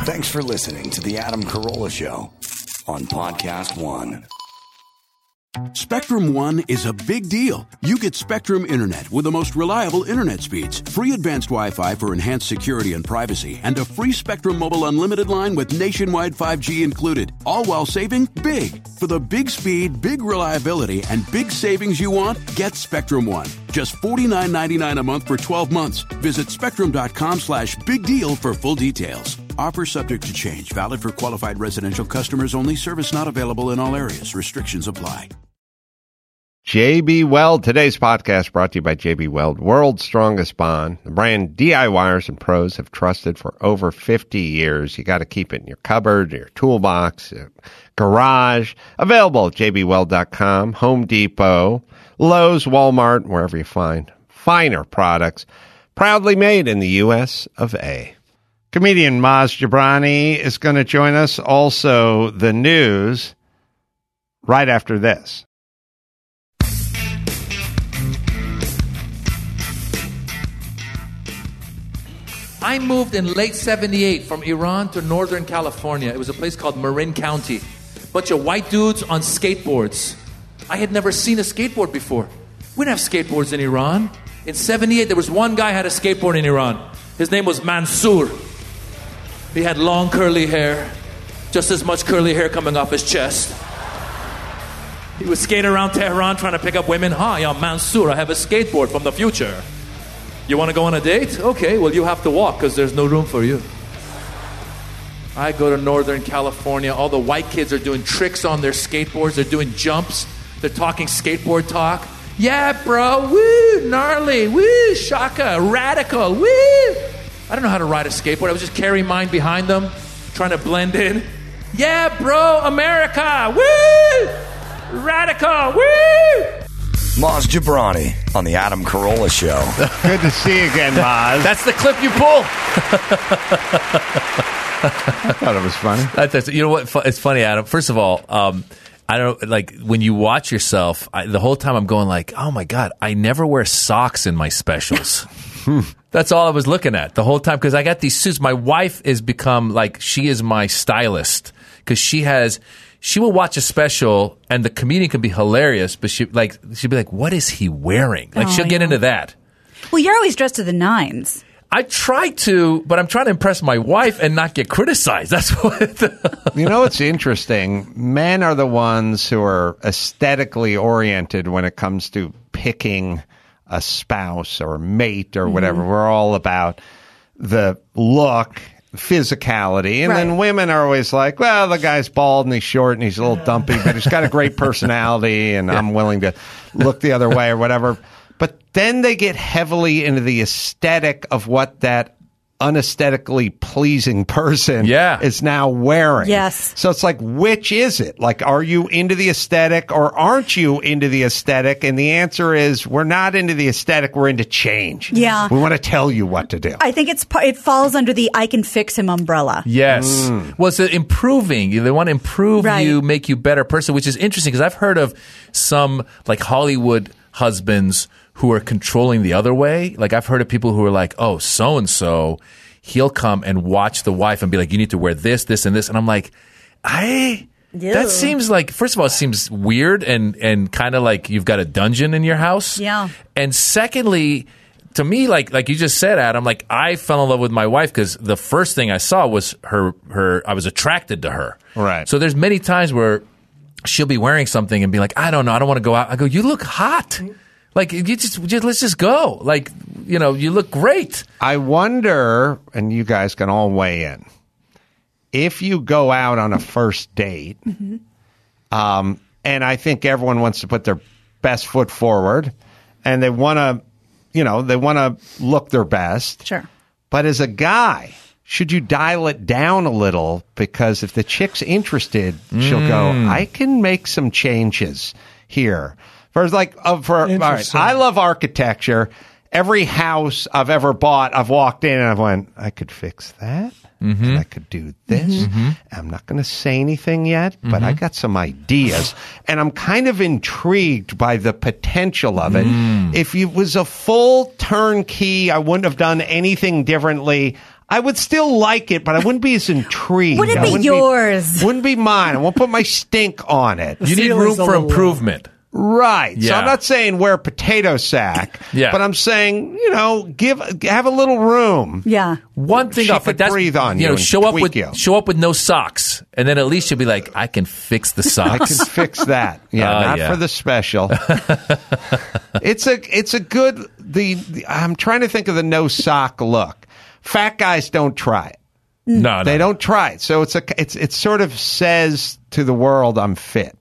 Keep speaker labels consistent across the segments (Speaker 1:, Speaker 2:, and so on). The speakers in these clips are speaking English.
Speaker 1: Thanks for listening to The Adam Carolla Show on Podcast One.
Speaker 2: Spectrum One is a big deal. You get Spectrum Internet with the most reliable internet speeds, free advanced Wi-Fi for enhanced security and privacy, and a free Spectrum Mobile Unlimited line with nationwide 5G included, all while saving big. For the big speed, big reliability, and big savings you want, get Spectrum One. Just $49.99 a month for 12 months. Visit spectrum.com/big deal for full details. Offer subject to change. Valid for qualified residential customers only. Service not available in all areas. Restrictions apply.
Speaker 3: JB Weld. Today's podcast brought to you by JB Weld, world's strongest bond. The brand DIYers and pros have trusted for over 50 years. You got to keep it in your cupboard, your toolbox, your garage. Available at jbweld.com, Home Depot, Lowe's, Walmart, wherever you find finer products. Proudly made in the U.S. of A. Comedian Maz Jobrani is going to join us. Also, the news right after this.
Speaker 4: I moved in late 78 from Iran to Northern California. It was a place called Marin County. Bunch of white dudes on skateboards. I had never seen a skateboard before. We didn't have skateboards in Iran. In 78, there was one guy who had a skateboard in Iran. His name was Mansour. He had long curly hair, just as much curly hair coming off his chest. He would skate around Tehran trying to pick up women. Hi, I'm Mansour. I have a skateboard from the future. You want to go on a date? Okay, well, you have to walk because there's no room for you. I go to Northern California. All the white kids are doing tricks on their skateboards. They're doing jumps. They're talking skateboard talk. Yeah, bro. Woo, gnarly. Woo, shaka, radical. Woo. I don't know how to ride a skateboard. I was just carrying mine behind them, trying to blend in. Yeah, bro, America. Woo, radical. Woo.
Speaker 1: Maz Jobrani on the Adam Carolla Show.
Speaker 3: Good to see you again, Maz.
Speaker 4: That's the clip you pull.
Speaker 3: I thought it was funny.
Speaker 4: You know what? It's funny, Adam. First of all, I don't like when you watch yourself. The whole time I'm going like, oh my God, I never wear socks in my specials. That's all I was looking at the whole time because I got these suits. My wife has become like she is my stylist because she will watch a special and the comedian can be hilarious, but she'd be like, what is he wearing? Like she'll get into that.
Speaker 5: Well, you're always dressed to the nines.
Speaker 4: I try to, but I'm trying to impress my wife and not get criticized. That's what.
Speaker 3: You know what's interesting? Men are the ones who are aesthetically oriented when it comes to picking a spouse or a mate or whatever. Mm-hmm. We're all about the look, physicality. And then women are always like, well, the guy's bald and he's short and he's a little dumpy, but he's got a great personality and I'm willing to look the other way or whatever. But then they get heavily into the aesthetic of what that unaesthetically pleasing person is now wearing.
Speaker 5: Yes.
Speaker 3: So it's like, which is it? Like, are you into the aesthetic or aren't you into the aesthetic? And the answer is, we're not into the aesthetic. We're into change.
Speaker 5: Yeah.
Speaker 3: We want to tell you what to do.
Speaker 5: I think it falls under the I can fix him umbrella.
Speaker 4: Yes. Well, it's improving. They want to improve you, make you a better person, which is interesting because I've heard of some like Hollywood husbands who are controlling the other way. Like I've heard of people who are like, oh, so-and-so, he'll come and watch the wife and be like, you need to wear this, this, and this. And I'm like, that seems like, first of all, it seems weird and kind of like you've got a dungeon in your house.
Speaker 5: Yeah.
Speaker 4: And secondly, to me, like you just said, Adam, like I fell in love with my wife because the first thing I saw was her, I was attracted to her.
Speaker 3: Right.
Speaker 4: So there's many times where she'll be wearing something and be like, I don't know, I don't want to go out. I go, you look hot. Like, let's just go. Like, you know, you look great.
Speaker 3: I wonder, and you guys can all weigh in, if you go out on a first date, and I think everyone wants to put their best foot forward, and they want to, look their best.
Speaker 5: Sure.
Speaker 3: But as a guy, should you dial it down a little? Because if the chick's interested, she'll go, I can make some changes here. All right, I love architecture. Every house I've ever bought, I've walked in and I've went, I could fix that. And I could do this. I'm not going to say anything yet, but I got some ideas. And I'm kind of intrigued by the potential of it. If it was a full turnkey, I wouldn't have done anything differently. I would still like it, but I wouldn't be as intrigued.
Speaker 5: Wouldn't be yours.
Speaker 3: Wouldn't be mine. I won't put my stink on it.
Speaker 4: You need room for improvement.
Speaker 3: Right.
Speaker 4: Yeah.
Speaker 3: So I'm not saying wear a potato sack, but I'm saying, have a little room.
Speaker 5: Yeah.
Speaker 4: One thing
Speaker 3: She
Speaker 4: off,
Speaker 3: could
Speaker 4: that's,
Speaker 3: breathe on you and
Speaker 4: show up
Speaker 3: tweak you.
Speaker 4: show up with no socks, and then at least you'll be like, I can fix the
Speaker 3: I
Speaker 4: socks.
Speaker 3: can fix that. Yeah, not for the special. It's a good I'm trying to think of the no sock look. Fat guys don't try it.
Speaker 4: No,
Speaker 3: They don't try it. So it sort of says to the world, I'm fit.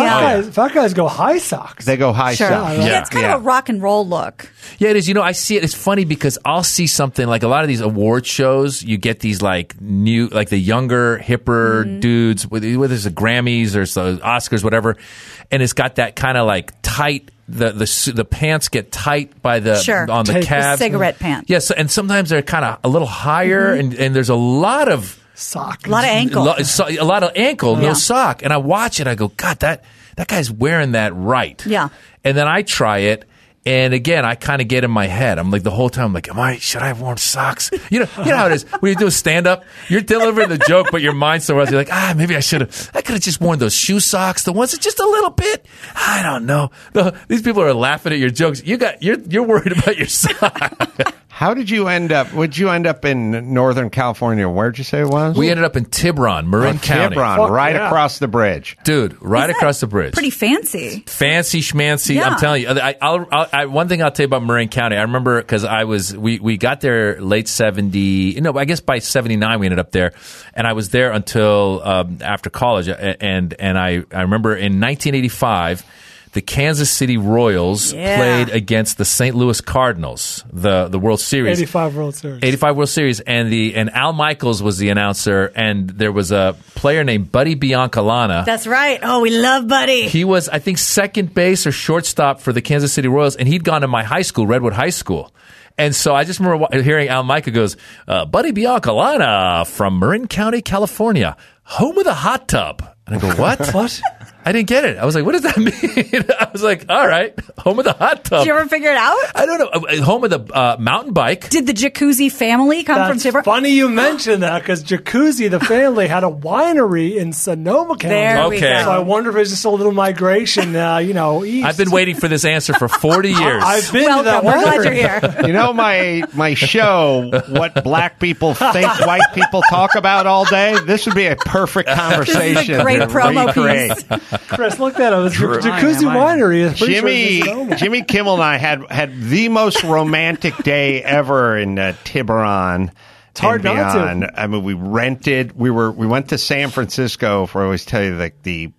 Speaker 6: Fat guys go high socks.
Speaker 3: They go high socks.
Speaker 5: Yeah, it's kind of a rock and roll look.
Speaker 4: Yeah, it is. I see it. It's funny because I'll see something like a lot of these award shows. You get these like the younger, hipper dudes, whether it's the Grammys or the Oscars, whatever, and it's got that kind of like tight. The pants get tight by on the calves.
Speaker 5: The cigarette pants.
Speaker 4: Yes, and sometimes they're kind of a little higher, and there's a lot of
Speaker 6: sock,
Speaker 5: a lot of ankle,
Speaker 4: a lot of ankle, no sock. And I watch it, I go, God, that guy's wearing that right.
Speaker 5: Yeah.
Speaker 4: And then I try it, and again, I kind of get in my head. I'm like the whole time, I'm like, should I have worn socks? You know how it is when you do a stand up, you're delivering the joke, but your mind's somewhere else. You're like, maybe I could have just worn those shoe socks, the ones that just a little bit. I don't know. These people are laughing at your jokes. You're worried about your sock.
Speaker 3: How did you end up? Would you end up in Northern California? Where'd you say it was?
Speaker 4: We ended up in Tiburon, Marin County.
Speaker 3: Tiburon, across the bridge.
Speaker 4: Dude, across the bridge.
Speaker 5: Pretty fancy.
Speaker 4: Fancy schmancy.
Speaker 5: Yeah.
Speaker 4: I'm telling you. One thing I'll tell you about Marin County, I remember because we got there late 70, I guess by 79 we ended up there. And I was there until after college. And I remember in 1985, the Kansas City Royals played against the St. Louis Cardinals, the World Series.
Speaker 6: 85 World Series.
Speaker 4: 85 World Series. And Al Michaels was the announcer, and there was a player named Buddy Biancalana.
Speaker 5: That's right. Oh, we love Buddy.
Speaker 4: He was, I think, second base or shortstop for the Kansas City Royals, and he'd gone to my high school, Redwood High School. And so I just remember hearing Al Michaels goes, Buddy Biancalana from Marin County, California, home of the hot tub. And I go, what?
Speaker 6: What?
Speaker 4: I didn't get it. I was like, what does that mean? I was like, all right, home of the hot tub.
Speaker 5: Did you ever figure it out?
Speaker 4: I don't know. Home of the mountain bike.
Speaker 5: Did the Jacuzzi family come from Tiburon?
Speaker 6: Funny you mentioned that because Jacuzzi, the family, had a winery in Sonoma County.
Speaker 5: There we go.
Speaker 6: So I wonder if it's just a little migration, east.
Speaker 4: I've been waiting for this answer for 40 years.
Speaker 6: I've been to that
Speaker 5: Welcome. We're glad
Speaker 6: winery.
Speaker 5: you're here.
Speaker 3: My show, what black people think white people talk about all day, this would be a perfect conversation.
Speaker 5: This is a great
Speaker 3: to
Speaker 5: promo
Speaker 3: recreate.
Speaker 5: piece.
Speaker 6: Chris, look that up. It's Jacuzzi Winery. It's pretty sure it's in Sonoma.
Speaker 3: Jimmy Kimmel and I had the most romantic day ever in Tiburon.
Speaker 6: It's hard not
Speaker 3: to. I mean, we went to San Francisco for, I always tell you, like the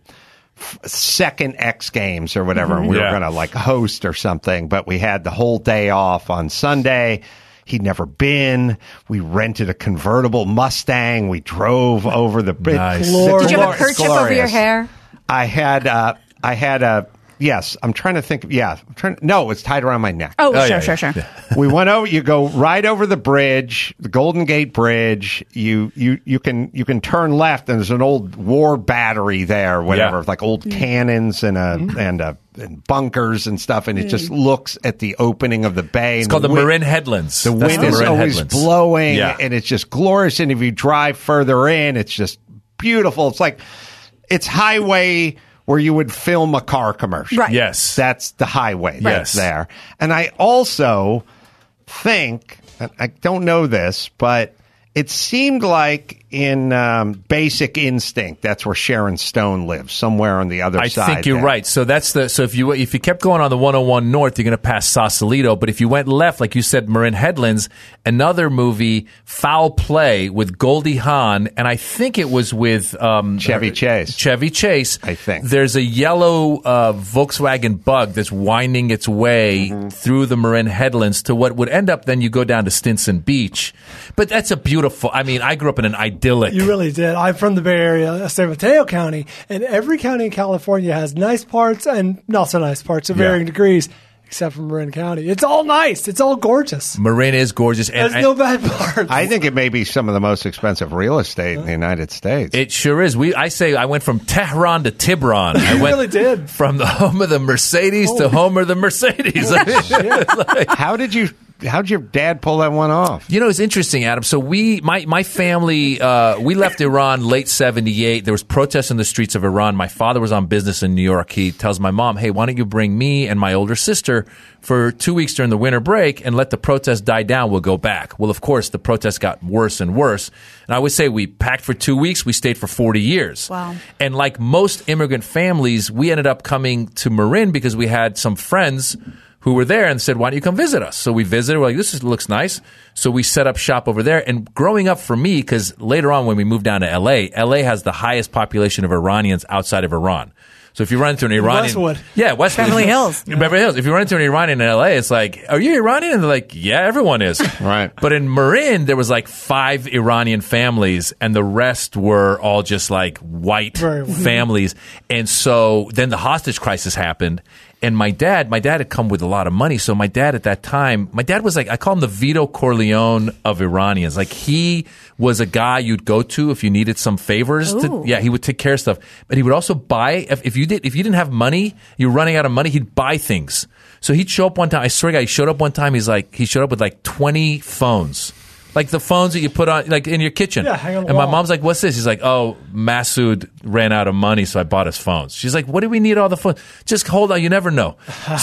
Speaker 3: second X Games or whatever, and we were going to like host or something, but we had the whole day off on Sunday. He'd never been. We rented a convertible Mustang. We drove over the bridge.
Speaker 4: Nice.
Speaker 5: Did you have a kerchief over your hair?
Speaker 3: I had a yes. I'm trying to think. Yeah, no, it's tied around my neck.
Speaker 5: Oh, sure.
Speaker 3: We went over. You go right over the bridge, the Golden Gate Bridge. You can turn left, and there's an old war battery there, whatever, like old cannons and bunkers and stuff, and it just looks at the opening of the bay.
Speaker 4: It's called the Marin Headlands.
Speaker 3: The wind is always blowing, and it's just glorious. And if you drive further in, it's just beautiful. It's like it's highway where you would film a car commercial.
Speaker 5: Right.
Speaker 4: Yes.
Speaker 3: That's the highway that's there. And I also think, I don't know this, but it seemed like in Basic Instinct, that's where Sharon Stone lives, somewhere on the other side.
Speaker 4: I think you're
Speaker 3: there.
Speaker 4: right. So if you kept going on the 101 North, you're going to pass Sausalito. But if you went left, like you said, Marin Headlands, another movie, Foul Play with Goldie Hawn, and I think it was with
Speaker 3: Chevy Chase.
Speaker 4: Chevy Chase.
Speaker 3: I think
Speaker 4: there's a yellow Volkswagen Bug that's winding its way through the Marin Headlands to what would end up. Then you go down to Stinson Beach. But that's a beautiful. I mean, I grew up in an idyllic.
Speaker 6: You really did. I'm from the Bay Area, San Mateo County, and every county in California has nice parts and not so nice parts of varying degrees, except for Marin County. It's all nice. It's all gorgeous.
Speaker 4: Marin is gorgeous.
Speaker 6: There's no bad parts.
Speaker 3: I think it may be some of the most expensive real estate in the United States.
Speaker 4: It sure is. I went from Tehran to Tiburon. I went
Speaker 6: really did.
Speaker 4: From the home of the Mercedes to home of the Mercedes.
Speaker 3: How did you how'd your dad pull that one off?
Speaker 7: You know, it's interesting, Adam. So my family, we left Iran late 78. There was protests in the streets of Iran. My father was on business in New York. He tells my mom, hey, why don't you bring me and my older sister for 2 weeks during the winter break and let the protests die down. We'll go back. Well, of course, the protests got worse and worse. And I would say we packed for 2 weeks. We stayed for 40 years.
Speaker 5: Wow.
Speaker 7: And like most immigrant families, we ended up coming to Marin because we had some friends who were there and said, why don't you come visit us? So we visited. We're like, looks nice. So we set up shop over there. And growing up for me, because later on when we moved down to LA has the highest population of Iranians outside of Iran. So if you run into an Iranian...
Speaker 6: Westwood.
Speaker 7: Yeah, Westwood.
Speaker 5: Beverly Hills.
Speaker 7: Beverly Hills. If you run into an Iranian in LA, it's like, are you Iranian? And they're like, yeah, everyone is.
Speaker 3: Right.
Speaker 7: But in Marin, there was like 5 Iranian families, and the rest were all just like white families. And so then the hostage crisis happened. And my dad had come with a lot of money. So my dad at that time, my dad was like, I call him the Vito Corleone of Iranians. Like he was a guy you'd go to if you needed some favors. He would take care of stuff. But he would also buy, if you didn't have money, you were running out of money, he'd buy things. So he'd show up one time. I swear to God, he showed up one time. He showed up with like 20 phones. Like the phones that you put on, like in your kitchen.
Speaker 6: Yeah, hang on the
Speaker 7: and my
Speaker 6: wall.
Speaker 7: mom's like, what's this? He's like, oh, Masood ran out of money, so I bought his phones. She's like, what do we need all the phones? Just hold on, you never know.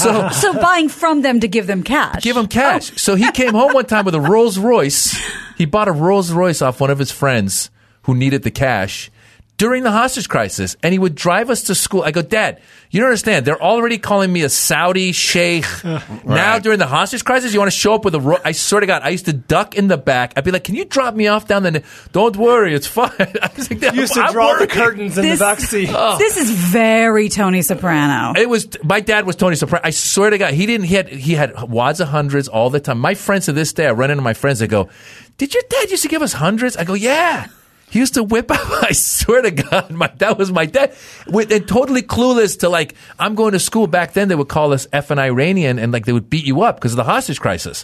Speaker 5: So buying from them to give them cash.
Speaker 7: Give him cash. So he came home one time with a Rolls Royce. He bought a Rolls Royce off one of his friends who needed the cash during the hostage crisis, and he would drive us to school. I go, Dad, you don't understand. They're already calling me a Saudi sheikh. Now during the hostage crisis, you want to show up with a I swear to God, I used to duck in the back. I'd be like, can you drop me off down there? Don't worry, it's fine. I was like,
Speaker 6: You used to draw the curtains in the back seat.
Speaker 5: This is very Tony Soprano.
Speaker 7: It was my dad was Tony Soprano. I swear to God, he had wads of hundreds all the time. My friends to this day, I run into my friends. They go, "Did your dad used to give us hundreds?" I go, "Yeah." He used to whip out, I swear to God, that was my dad. And totally clueless to like, I'm going to school. Back then, they would call us effing Iranian and like they would beat you up because of the hostage crisis.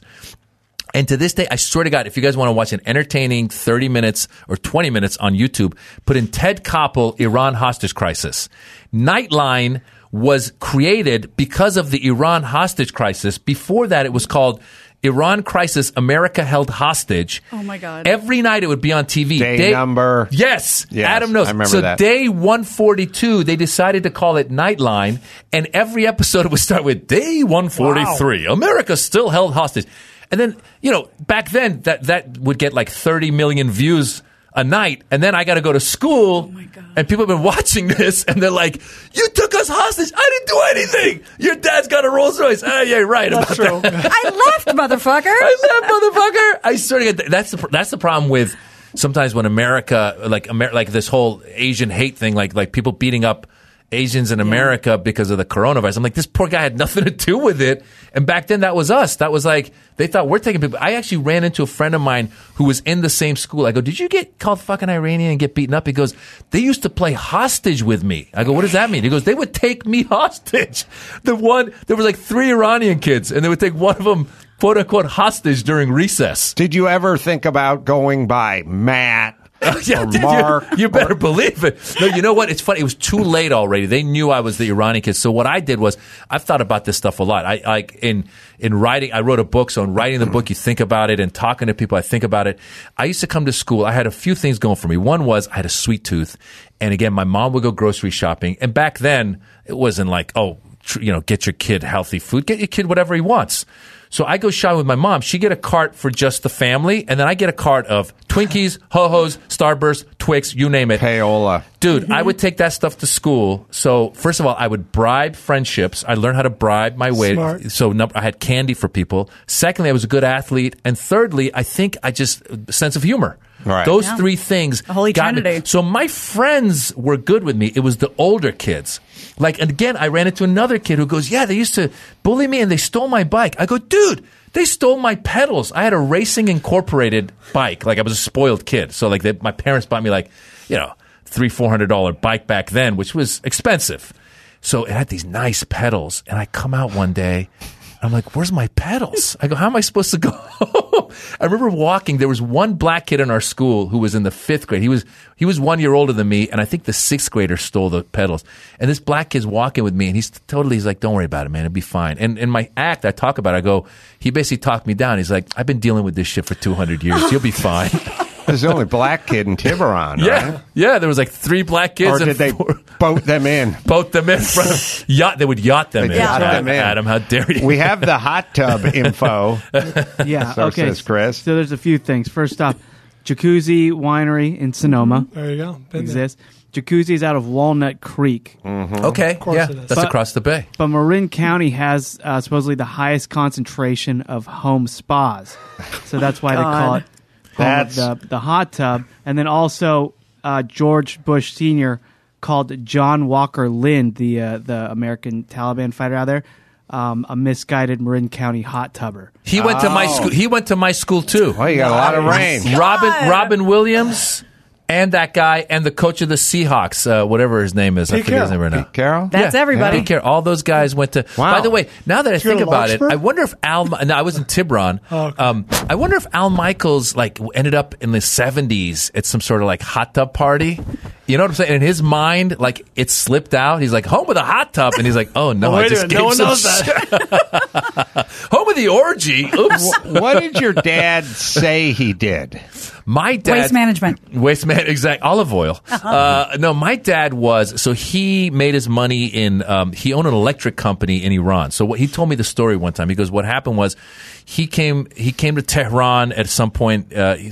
Speaker 7: And to this day, I swear to God, if you guys want to watch an entertaining 30 minutes or 20 minutes on YouTube, put in Ted Koppel, Iran hostage crisis. Nightline was created because of the Iran hostage crisis. Before that, it was called Iran Crisis, America Held Hostage.
Speaker 5: Oh, my God.
Speaker 7: Every night it would be on TV.
Speaker 3: Day number.
Speaker 7: Yes. Adam knows.
Speaker 3: I remember
Speaker 7: so
Speaker 3: that.
Speaker 7: day 142, they decided to call it Nightline, and every episode would start with day 143. Wow. America still held hostage. And then, back then, that would get like 30 million views a night, and then I got to go to school, and people have been watching this, and they're like, you took us hostage. I didn't do anything. Your dad's got a Rolls Royce. Yeah, right.
Speaker 6: That's
Speaker 7: about
Speaker 6: true.
Speaker 7: that.
Speaker 5: I left, motherfucker.
Speaker 7: I swear to God, that's the problem with sometimes when America, like this whole Asian hate thing, like people beating up Asians in America because of the coronavirus. I'm like, this poor guy had nothing to do with it. And back then, that was us. That was like, they thought we're taking people. I actually ran into a friend of mine who was in the same school. I go, did you get called fucking Iranian and get beaten up? He goes, they used to play hostage with me. I go, what does that mean? He goes, they would take me hostage. There was like 3 Iranian kids, and they would take one of them, quote unquote, hostage during recess.
Speaker 3: Did you ever think about going by Matt? Or Mark?
Speaker 7: You better believe it. No, you know what? It's funny. It was too late already. They knew I was the Iranian kid. So what I did was, I've thought about this stuff a lot. In writing, I wrote a book. So in writing the book, you think about it, and talking to people, I think about it. I used to come to school. I had a few things going for me. One was I had a sweet tooth, and again, my mom would go grocery shopping. And back then, it wasn't like, get your kid healthy food. Get your kid whatever he wants. So I go shopping with my mom. She get a cart for just the family, and then I get a cart of Twinkies, Ho-Hos, Starburst, Twix, you name it.
Speaker 3: Payola.
Speaker 7: Dude, I would take that stuff to school. So first of all, I would bribe friendships. I learned how to bribe my way.
Speaker 6: Smart.
Speaker 7: So I had candy for people. Secondly, I was a good athlete. And thirdly, I think sense of humor.
Speaker 3: Right.
Speaker 7: Those 3 things.
Speaker 5: The Holy
Speaker 7: got me.
Speaker 5: Trinity.
Speaker 7: So my friends were good with me. It was the older kids. Like, and again, I ran into another kid who goes, yeah, they used to bully me and they stole my bike. I go, dude, they stole my pedals. I had a Racing Incorporated bike. Like, I was a spoiled kid. So like my parents bought me like, $300-$400 bike back then, which was expensive. So it had these nice pedals. And I come out one day, I'm like, where's my pedals? I go, how am I supposed to go home? I remember walking. There was one black kid in our school who was in the 5th grade. He was 1 year older than me, and I think the 6th grader stole the pedals. And this black kid's walking with me, and he's like, don't worry about it, man. It'll be fine. And in my act, I talk about it. I go, he basically talked me down. He's like, I've been dealing with this shit for 200 years. You'll be fine.
Speaker 3: There's the only black kid in Tiburon, right?
Speaker 7: Yeah, there was like 3 black kids.
Speaker 3: Or did they boat them in?
Speaker 7: Boat them in front of yacht. They would yacht them in.
Speaker 3: Yacht them in.
Speaker 7: Adam, how dare you?
Speaker 3: We have the hot tub info.
Speaker 8: Yeah,
Speaker 3: So
Speaker 8: okay.
Speaker 3: says Chris.
Speaker 8: So there's a few things. First off, Jacuzzi Winery in Sonoma
Speaker 6: There you go. Been there.
Speaker 8: exists. Jacuzzi is out of Walnut Creek.
Speaker 7: Okay,
Speaker 6: course
Speaker 7: yeah,
Speaker 6: it is.
Speaker 7: that's across the bay.
Speaker 8: But Marin County has supposedly the highest concentration of home spas. So that's why they call it the hot tub. And then also George Bush Sr. called John Walker Lind, the American Taliban fighter out there, a misguided Marin County hot tubber.
Speaker 7: He went to my school. He went to my school too.
Speaker 3: Oh, you got a lot of rain.
Speaker 7: Robin Williams and that guy and the coach of the Seahawks, whatever his name is. I
Speaker 6: Pete
Speaker 7: forget his name right now.
Speaker 3: Pete Carroll?
Speaker 5: That's everybody.
Speaker 7: Pete Carroll. All those guys went to.
Speaker 3: Wow.
Speaker 7: By the way, now that I think
Speaker 6: go to
Speaker 7: about it,
Speaker 6: Larkspur?
Speaker 7: I wonder if Al. No, I was in Tiburon.
Speaker 6: Oh, okay.
Speaker 7: I wonder if Al Michaels like ended up in the 70s at some sort of like hot tub party. You know what I'm saying? In his mind, like it slipped out. He's like home with a hot tub, and he's like, oh no,
Speaker 6: Oh,
Speaker 7: I
Speaker 6: wait a
Speaker 7: just
Speaker 6: minute, no
Speaker 7: gave
Speaker 6: one
Speaker 7: some
Speaker 6: knows that.
Speaker 7: home with the orgy. Oops.
Speaker 3: What did your dad say he did?
Speaker 7: My dad
Speaker 5: Waste management.
Speaker 7: Exact olive oil. No, my dad was so he made his money in. He owned an electric company in Iran. So what he told me the story one time. He goes, what happened was he came to Tehran at some point.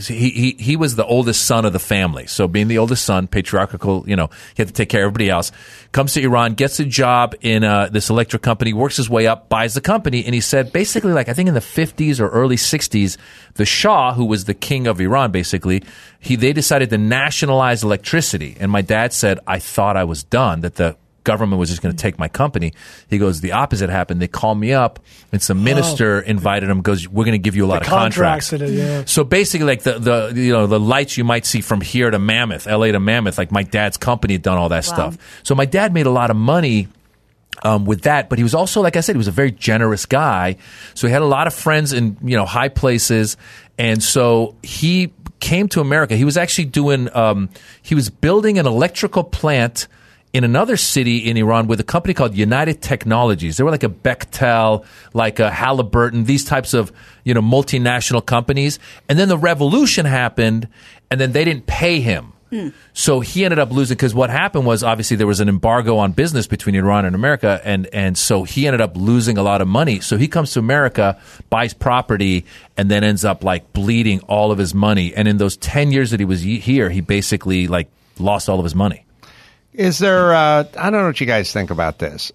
Speaker 7: He was the oldest son of the family. So being the oldest son, patriarchal, he had to take care of everybody else. Comes to Iran, gets a job in this electric company, works his way up, buys the company, and he said basically, like I think in the 50s or early 60s, the Shah, who was the king of Iran, basically, they decided to nationalize electricity. And my dad said, I thought I was done, that the government was just going to take my company. He goes, the opposite happened. They called me up, and some minister invited him, goes, we're going to give you a lot of contracts.
Speaker 6: Yeah.
Speaker 7: So basically, like the lights you might see from here to Mammoth, LA to Mammoth, like my dad's company had done all that stuff. So my dad made a lot of money with that, but he was also, like I said, he was a very generous guy. So he had a lot of friends in high places, and so he came to America. He was actually doing he was building an electrical plant in another city in Iran with a company called United Technologies. They were like a Bechtel, like a Halliburton, these types of multinational companies. And then the revolution happened, and then they didn't pay him. So he ended up losing, because what happened was obviously there was an embargo on business between Iran and America, and so he ended up losing a lot of money. So he comes to America, buys property, and then ends up like bleeding all of his money. And in those 10 years that he was here, he basically like lost all of his money.
Speaker 3: Is there, I don't know what you guys think about this.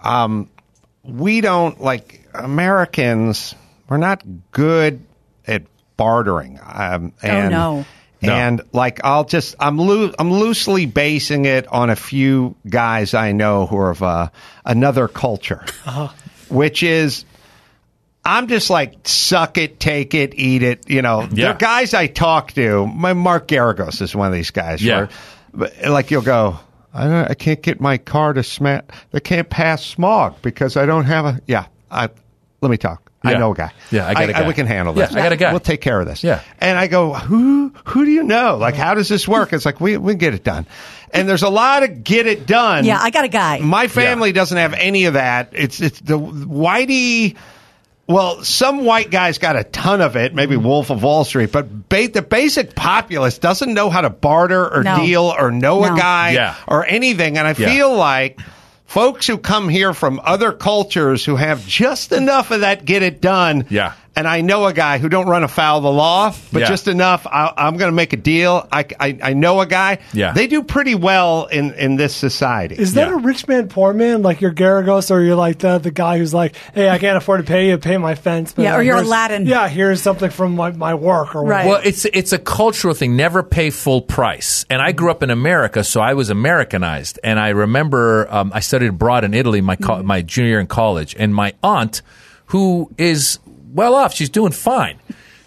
Speaker 3: We don't, like Americans, we're not good at bartering.
Speaker 5: No.
Speaker 3: And like I'm loosely basing it on a few guys I know who are of another culture, which is I'm just like suck it, take it, eat it. They're guys I talk to. My Mark Garagos is one of these guys.
Speaker 7: Yeah.
Speaker 3: Like you'll go, I can't get my car to they can't pass smog because I don't have let me talk. I know a guy.
Speaker 7: Yeah, I got a guy.
Speaker 3: We can handle this.
Speaker 7: Yeah, I got a guy.
Speaker 3: We'll take care of this.
Speaker 7: Yeah.
Speaker 3: And I go, who do you know? Like, how does this work? It's like, we get it done. And there's a lot of get it done.
Speaker 5: Yeah, I got a guy.
Speaker 3: My family doesn't have any of that. It's the whitey. Well, some white guys got a ton of it, maybe Wolf of Wall Street, but the basic populace doesn't know how to barter or deal or know a guy or anything. And I feel like folks who come here from other cultures who have just enough of that get it done.
Speaker 7: Yeah.
Speaker 3: And I know a guy who don't run afoul of the law, but just enough. I'm going to make a deal. I know a guy.
Speaker 7: Yeah.
Speaker 3: They do pretty well in this society.
Speaker 6: Is that a rich man, poor man? Like you're Garagos, or you're like the guy who's like, hey, I can't afford to pay you, pay my fence. But
Speaker 5: or you're
Speaker 6: here's-
Speaker 5: Aladdin.
Speaker 6: Yeah, here's something from my work or
Speaker 5: Right.
Speaker 6: whatever.
Speaker 7: Well, it's a cultural thing. Never pay full price. And I grew up in America, so I was Americanized. And I remember I studied abroad in Italy my junior year in college. And my aunt, who is well off, she's doing fine.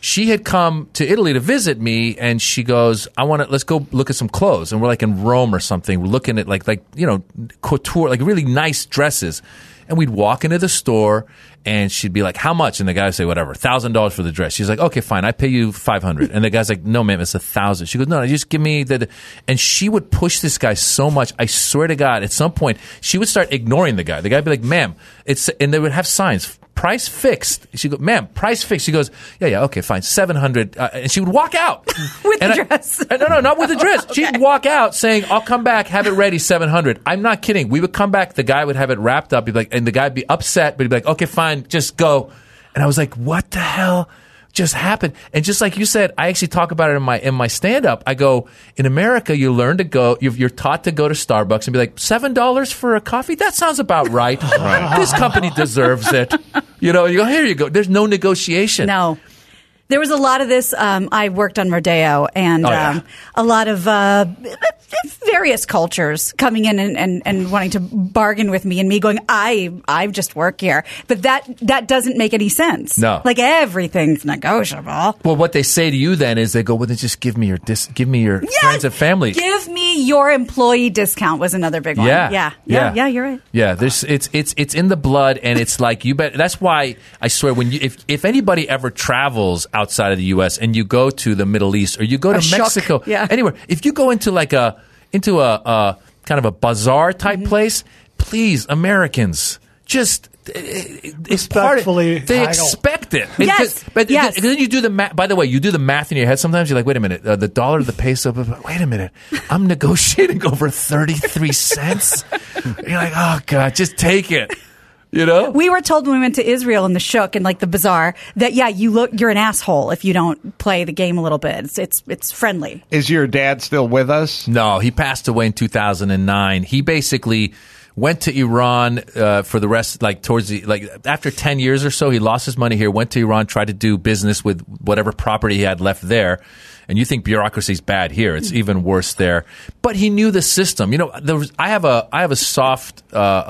Speaker 7: she had come to Italy to visit me, and she goes, let's go look at some clothes. And we're like in Rome or something. We're looking at like couture, like really nice dresses. And we'd walk into the store, and she'd be like, how much? And the guy would say, whatever, $1,000 for the dress. She's like, okay, fine, I pay you $500. And the guy's like, no, ma'am, it's $1,000. She goes, no, just give me the. And she would push this guy so much. I swear to God, at some point, she would start ignoring the guy. The guy would be like, ma'am, and they would have signs. Price fixed. She goes, ma'am, price fixed. She goes, yeah, okay, fine, $700. And she would walk out.
Speaker 5: With the dress.
Speaker 7: No, not with the dress. Okay. She'd walk out saying, I'll come back, have it ready, $700. I'm not kidding. We would come back, the guy would have it wrapped up, he'd be like, and the guy would be upset, but he'd be like, okay, fine, just go. And I was like, what the hell just happened? And just like you said, I actually talk about it in my stand-up. I go, in America, you learn to go, you're taught to go to Starbucks and be like, $7 for a coffee? That sounds about right. This company deserves it. You go, here you go. There's no negotiation.
Speaker 5: No. There was a lot of this. I worked on Rodeo, and a lot of various cultures coming in and wanting to bargain with me, and me going, I just work here. But that doesn't make any sense.
Speaker 7: No.
Speaker 5: Like, everything's negotiable.
Speaker 7: Well, what they say to you then is they go, well, then just give me your friends and family.
Speaker 5: Give me your employee discount was another big one. Yeah, you're right.
Speaker 7: Yeah, it's in the blood, and it's like, you bet. That's why I swear, when if anybody ever travels outside of the U.S. and you go to the Middle East or you go to Mexico, anywhere, if you go into a kind of a bazaar type place, please, Americans, just it's part of, they expect it.
Speaker 5: Yes.
Speaker 7: But then you do the math. By the way, you do the math in your head. Sometimes you're like, wait a minute, the dollar to the peso. Wait a minute, I'm negotiating over 33 cents. You're like, oh God, just take it. You know?
Speaker 5: We were told when we went to Israel in the shuk and like the bazaar that you're an asshole if you don't play the game a little bit. It's friendly.
Speaker 3: Is your dad still with us?
Speaker 7: No, he passed away in 2009. He basically went to Iran for the rest, after 10 years or so, he lost his money here, went to Iran, tried to do business with whatever property he had left there. And you think bureaucracy is bad here. It's even worse there. But he knew the system. You know, I have a soft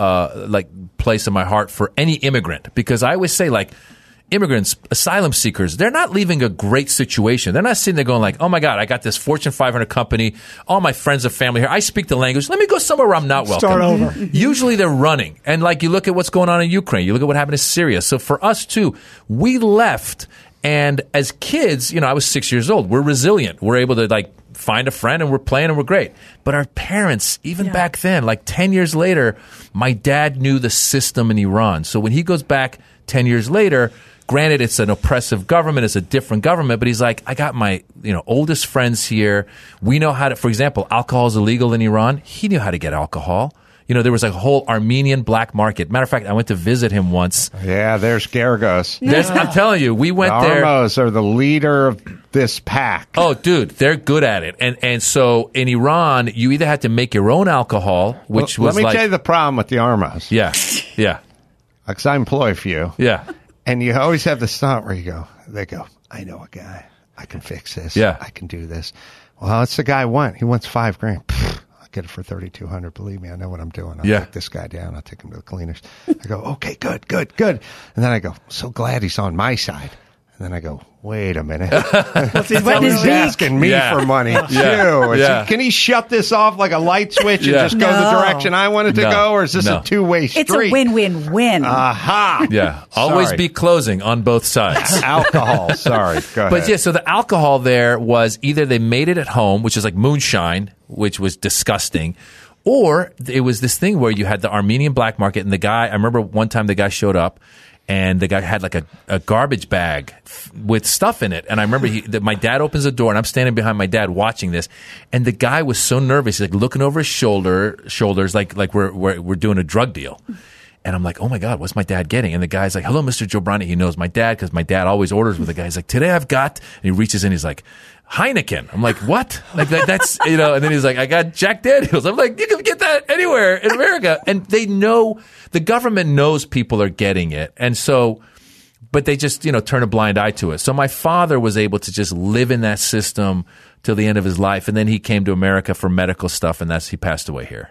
Speaker 7: place in my heart for any immigrant, because I always say, like, immigrants, asylum seekers, they're not leaving a great situation. They're not sitting there going like, oh my God, I got this Fortune 500 company, all my friends and family here, I speak the language, let me go somewhere where I'm not welcome.
Speaker 6: Start over.
Speaker 7: Usually they're running. And like, you look at what's going on in Ukraine, you look at what happened in Syria. So for us too, we left. And as kids, I was 6 years old. We're resilient. We're able to find a friend, and we're playing, and we're great. But our parents, even back then, 10 years later, my dad knew the system in Iran. So when he goes back 10 years later, granted, it's an oppressive government, it's a different government, but he's like, I got my oldest friends here. We know how to, for example, alcohol is illegal in Iran. He knew how to get alcohol. There was a whole Armenian black market. Matter of fact, I went to visit him once.
Speaker 3: Yeah, there's Gergos.
Speaker 7: I'm telling you, we went there.
Speaker 3: Armos are the leader of this pack.
Speaker 7: Oh, dude, they're good at it. And so in Iran, you either had to make your own alcohol, which was
Speaker 3: let me tell you the problem with the Armos.
Speaker 7: Yeah.
Speaker 3: Because I employ a few.
Speaker 7: Yeah.
Speaker 3: And you always have this thought where they go, I know a guy. I can fix this.
Speaker 7: Yeah.
Speaker 3: I can do this. Well, what's the guy want? He wants $5,000. Get it for $3,200. Believe me, I know what I'm doing. I'll take this guy down. I'll take him to the cleaners. I go, okay, good. And then I go, so glad he's on my side. And then I go, wait a minute. He's asking me for money too. Can he shut this off like a light switch and just go the direction I want it to go? Or is this a two-way street?
Speaker 5: It's a win-win-win.
Speaker 3: Aha.
Speaker 7: Yeah. Always be closing on both sides.
Speaker 3: Alcohol. Sorry. Go ahead.
Speaker 7: But so the alcohol there was either they made it at home, which is like moonshine, which was disgusting, or it was this thing where you had the Armenian black market, and the guy, I remember one time the guy showed up, and the guy had like a garbage bag with stuff in it. And I remember my dad opens the door, and I'm standing behind my dad watching this. And the guy was so nervous. He's like looking over his shoulders like we're doing a drug deal. And I'm like, oh my God, what's my dad getting? And the guy's like, hello, Mr. Jobrani. He knows my dad because my dad always orders with the guy. He's like, today I've got, and he reaches in, he's like, Heineken. I'm like, what? Like that's, and then he's like, I got Jack Daniels. I'm like, you can get that anywhere in America. And they know, the government knows people are getting it. And so, but they just, turn a blind eye to it. So my father was able to just live in that system till the end of his life. And then he came to America for medical stuff, and he passed away here.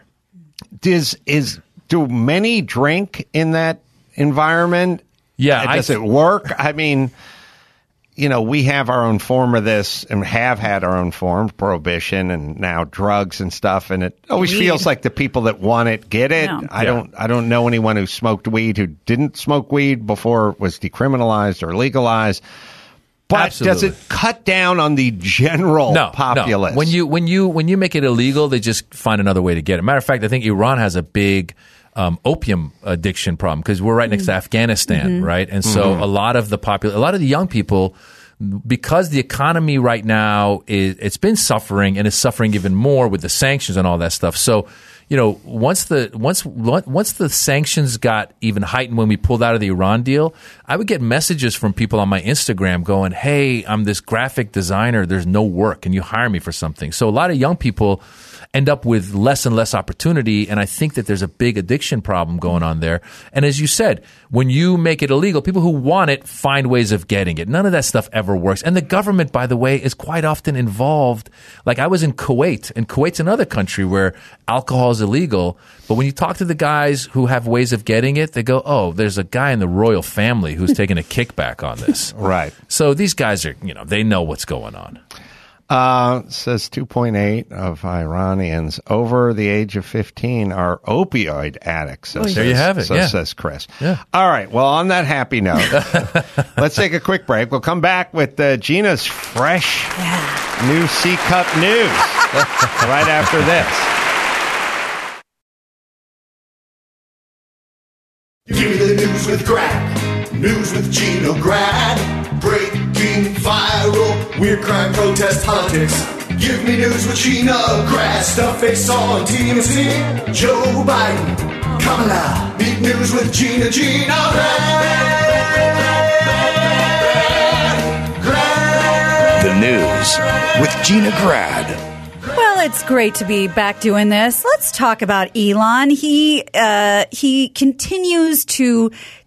Speaker 3: Do many drink in that environment?
Speaker 7: Yeah.
Speaker 3: Does it work? I mean, we have our own form of this and have had our own form, prohibition and now drugs and stuff. And it always feels like the people that want it get it. No. I don't know anyone who smoked weed who didn't smoke weed before it was decriminalized or legalized. But Does it cut down on the general populace?
Speaker 7: No. When you make it illegal, they just find another way to get it. Matter of fact, I think Iran has a big opium addiction problem because we're right next to Afghanistan, right? And so a lot of the young people, because the economy right now it's been suffering and is suffering even more with the sanctions and all that stuff. So, once the sanctions got even heightened when we pulled out of the Iran deal, I would get messages from people on my Instagram going, "Hey, I'm this graphic designer. There's no work. Can you hire me for something?" So a lot of young people end up with less and less opportunity, and I think that there's a big addiction problem going on there. And as you said, when you make it illegal, people who want it find ways of getting it. None of that stuff ever works. And the government, by the way, is quite often involved. Like I was in Kuwait, and Kuwait's another country where alcohol is illegal, but when you talk to the guys who have ways of getting it, they go, "Oh, there's a guy in the royal family who's taking a kickback on this."
Speaker 3: Right.
Speaker 7: So these guys are, they know what's going on.
Speaker 3: Says 2.8 of Iranians over the age of 15 are opioid addicts. So
Speaker 7: there you have it.
Speaker 3: So says Chris. Yeah. All right. Well, on that happy note, let's take a quick break. We'll come back with Gina's fresh new C-Cup news right after
Speaker 9: this. Give me the news with Grad. News with Gina Grad. Breaking viral, weird crime, protest, politics. Give me news with Gina Grad. Stuff they saw on TMZ. Joe Biden, Kamala. Meet news with Gina Grad.
Speaker 1: The news with Gina Grad.
Speaker 5: Well, it's great to be back doing this. Let's talk about Elon. He continues to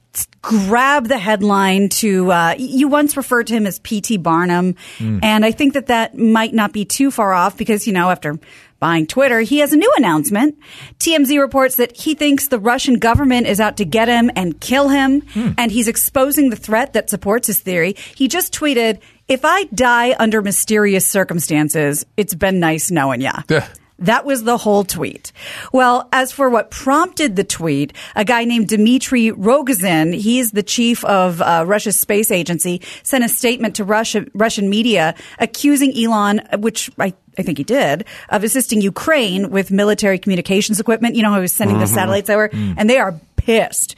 Speaker 5: grab the headline to, you once referred to him as P.T. Barnum. And I think that might not be too far off because, after buying Twitter, he has a new announcement. TMZ reports that he thinks the Russian government is out to get him and kill him. And he's exposing the threat that supports his theory. He just tweeted, "If I die under mysterious circumstances, it's been nice knowing ya." That was the whole tweet. Well, as for what prompted the tweet, a guy named Dmitry Rogozin, he's the chief of Russia's space agency, sent a statement to Russian media accusing Elon, which I think he did, of assisting Ukraine with military communications equipment. He was sending the satellites over, and they are pissed.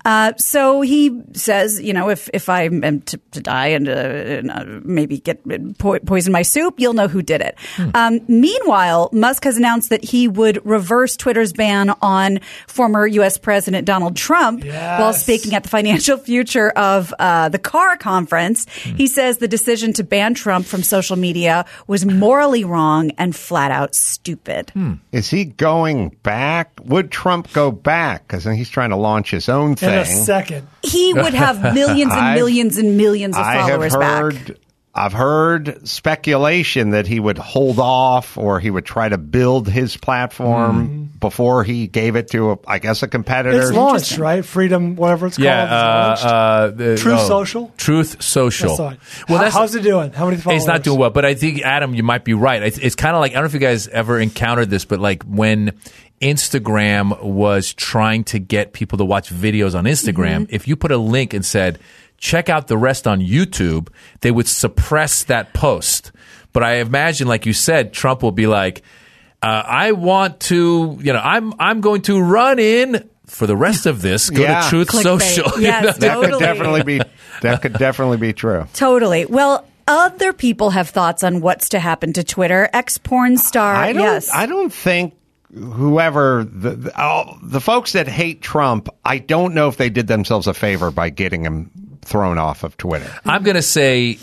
Speaker 5: So he says, if I am to die and maybe get poison my soup, you'll know who did it. Meanwhile, Musk has announced that he would reverse Twitter's ban on former U.S. President Donald Trump while speaking at the Financial Future of the CAR conference. He says the decision to ban Trump from social media was morally wrong and flat out stupid.
Speaker 3: Is he going back? Would Trump go back? Because he's trying to launch his own thing.
Speaker 6: In a second.
Speaker 5: He would have millions and millions and millions of followers back.
Speaker 3: I've heard speculation that he would hold off or he would try to build his platform before he gave it to, a competitor.
Speaker 6: It's launched, right? Freedom, whatever it's called. Truth Social?
Speaker 7: Truth Social.
Speaker 6: Well, how's it doing? How many followers?
Speaker 7: It's not doing well, but I think, Adam, you might be right. It's kind of like, I don't know if you guys ever encountered this, but like when Instagram was trying to get people to watch videos on Instagram, if you put a link and said, check out the rest on YouTube, they would suppress that post. But I imagine, like you said, Trump will be like, I want to, I'm going to run in for the rest of this. Go to Truth Social.
Speaker 5: Yes,
Speaker 3: totally. That could definitely be true.
Speaker 5: Totally. Well, other people have thoughts on what's to happen to Twitter. Ex-porn star.
Speaker 3: I don't think whoever the folks that hate Trump, I don't know if they did themselves a favor by getting him thrown off of Twitter.
Speaker 7: I'm going to say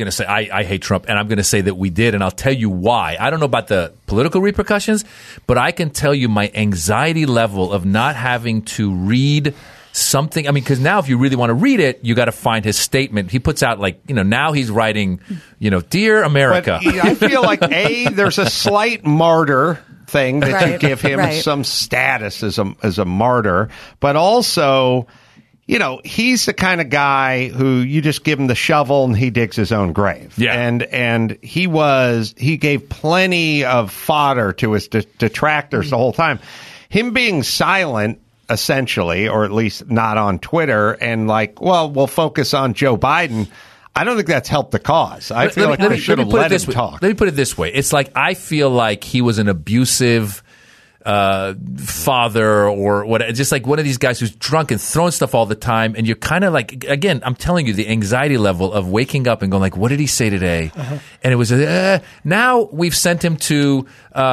Speaker 7: I hate Trump, and I'm going to say that we did, and I'll tell you why. I don't know about the political repercussions, but I can tell you my anxiety level of not having to read something. I mean, because now if you really want to read it, you got to find his statement. He puts out now he's writing, Dear America.
Speaker 3: But I feel like there's a slight martyr thing that you give him some status as a martyr, but also you know, he's the kind of guy who you just give him the shovel and he digs his own grave.
Speaker 7: Yeah.
Speaker 3: And he gave plenty of fodder to his detractors the whole time. Him being silent, essentially, or at least not on Twitter, and like, well, we'll focus on Joe Biden. I don't think that's helped the cause. I feel like they should have let him talk.
Speaker 7: Let me put it this way. It's like I feel like he was an abusive father or what, just like one of these guys who's drunk and throwing stuff all the time, and you're kind of like, again, I'm telling you, the anxiety level of waking up and going like, what did he say today? And it was now we've sent him to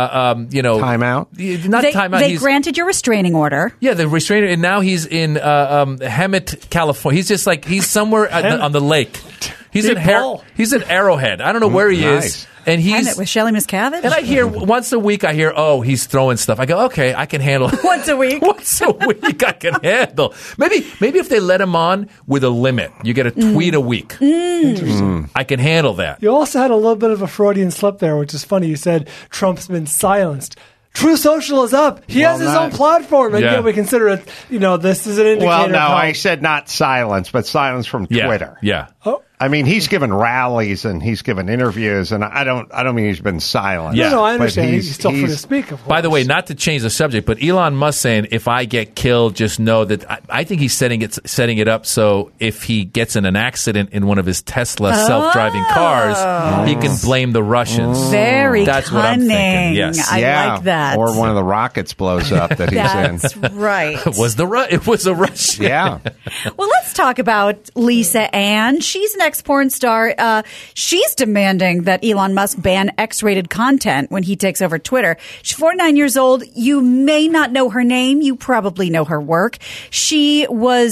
Speaker 3: timeout.
Speaker 7: Not timeout.
Speaker 5: They granted your restraining order.
Speaker 7: Yeah, the restrainer, and now he's in Hemet, California. He's just like he's somewhere on the lake. He's in Arrowhead. I don't know where he is. And he's
Speaker 5: with Shelley Miscavige.
Speaker 7: And I hear once a week, he's throwing stuff. I go, okay, I can handle it.
Speaker 5: Once a week?
Speaker 7: Once a week I can handle. Maybe if they let him on with a limit, you get a tweet a week.
Speaker 6: Interesting.
Speaker 7: I can handle that.
Speaker 6: You also had a little bit of a Freudian slip there, which is funny. You said Trump's been silenced. True Social is up. He has his own platform, and yet we consider it, this is an indicator.
Speaker 3: Well, no, I said not silence, but silence from Twitter.
Speaker 7: Yeah.
Speaker 6: Oh.
Speaker 3: I mean, he's given rallies and he's given interviews, and I don't mean he's been silent.
Speaker 7: Yeah.
Speaker 6: No, I understand. He's still free to speak, of course.
Speaker 7: By the way, not to change the subject, but Elon Musk saying, if I get killed, just know that I think he's setting it up so if he gets in an accident in one of his Tesla self-driving cars, he can blame the Russians.
Speaker 5: Very
Speaker 7: That's
Speaker 5: cunning.
Speaker 7: what I'm thinking. Yes.
Speaker 5: I like that.
Speaker 3: Or one of the rockets blows up that he's in.
Speaker 5: That's right.
Speaker 7: It was a Russian.
Speaker 3: Yeah.
Speaker 5: Well, let's talk about Lisa Ann. She's an ex-porn star. She's demanding that Elon Musk ban X-rated content when he takes over Twitter. She's 49 years old. You may not know her name. You probably know her work. She was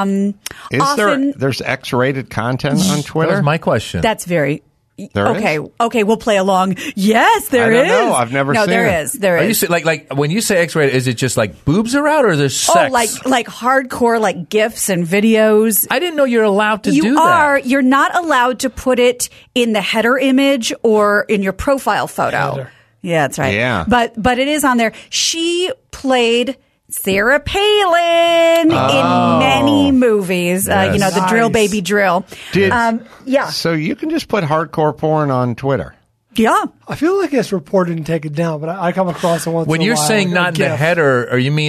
Speaker 3: there's X-rated content on Twitter?
Speaker 7: That was my question.
Speaker 5: That's very...
Speaker 3: There is?
Speaker 5: Okay, we'll play along. Yes, there is.
Speaker 3: I don't know. I've never seen it.
Speaker 5: No, there is. There
Speaker 7: Are
Speaker 5: is.
Speaker 7: you like when you say X-rated, is it just like boobs are out, or there's sex?
Speaker 5: Oh, like hardcore, like GIFs and videos.
Speaker 7: I didn't know you're allowed to do that.
Speaker 5: You're not allowed to put it in the header image or in your profile photo.
Speaker 6: Header.
Speaker 5: Yeah, that's right.
Speaker 3: Yeah.
Speaker 5: But it is on there. She played Sarah Palin in many movies.
Speaker 3: Yes.
Speaker 5: The Drill Baby Drill. Yeah.
Speaker 3: So you can just put hardcore porn on Twitter.
Speaker 5: Yeah.
Speaker 6: I feel like it's reported and taken down, but I come across it once
Speaker 7: When
Speaker 6: in a
Speaker 7: you're
Speaker 6: while,
Speaker 7: saying
Speaker 6: like
Speaker 7: not
Speaker 6: a
Speaker 7: in the
Speaker 6: GIF.
Speaker 7: header, or you mean,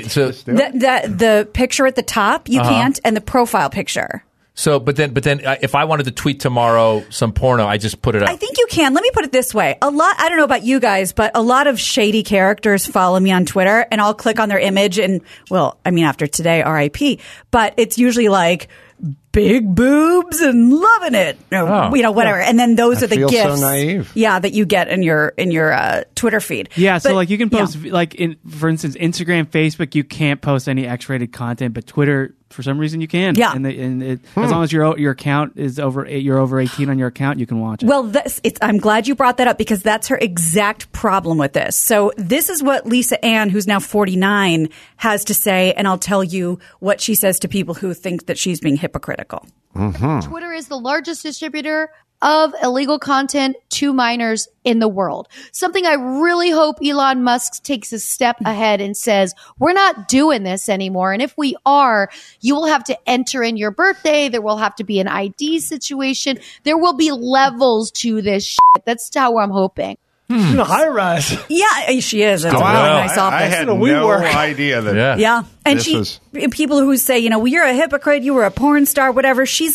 Speaker 5: The picture at the top, you can't, and the profile picture.
Speaker 7: So, but then, if I wanted to tweet tomorrow some porno, I just put it up.
Speaker 5: I think you can. Let me put it this way. I don't know about you guys, but a lot of shady characters follow me on Twitter, and I'll click on their image and, after today, RIP, but it's usually like big boobs and loving it, whatever. And then those are the
Speaker 3: feel
Speaker 5: gifts.
Speaker 3: So naive.
Speaker 5: Yeah, that you get in your Twitter feed.
Speaker 8: Yeah, so like you can post for instance, Instagram, Facebook, you can't post any X-rated content, but Twitter, for some reason, you can.
Speaker 5: Yeah,
Speaker 8: as long as your account is you're over 18 on your account, you can watch it.
Speaker 5: Well, I'm glad you brought that up because that's her exact problem with this. So this is what Lisa Ann, who's now 49, has to say, and I'll tell you what she says to people who think that she's being hypocritical.
Speaker 3: Mm-hmm.
Speaker 10: Twitter is the largest distributor of illegal content to minors in the world. Something I really hope Elon Musk takes a step ahead and says, we're not doing this anymore. And if we are, you will have to enter in your birthday. There will have to be an ID situation. There will be levels to this shit. That's how I'm hoping.
Speaker 6: She's in a high rise.
Speaker 5: Yeah, she is. It's a really nice office.
Speaker 3: I had no idea that.
Speaker 5: Yeah. And people who say, well, you're a hypocrite, you were a porn star, whatever. She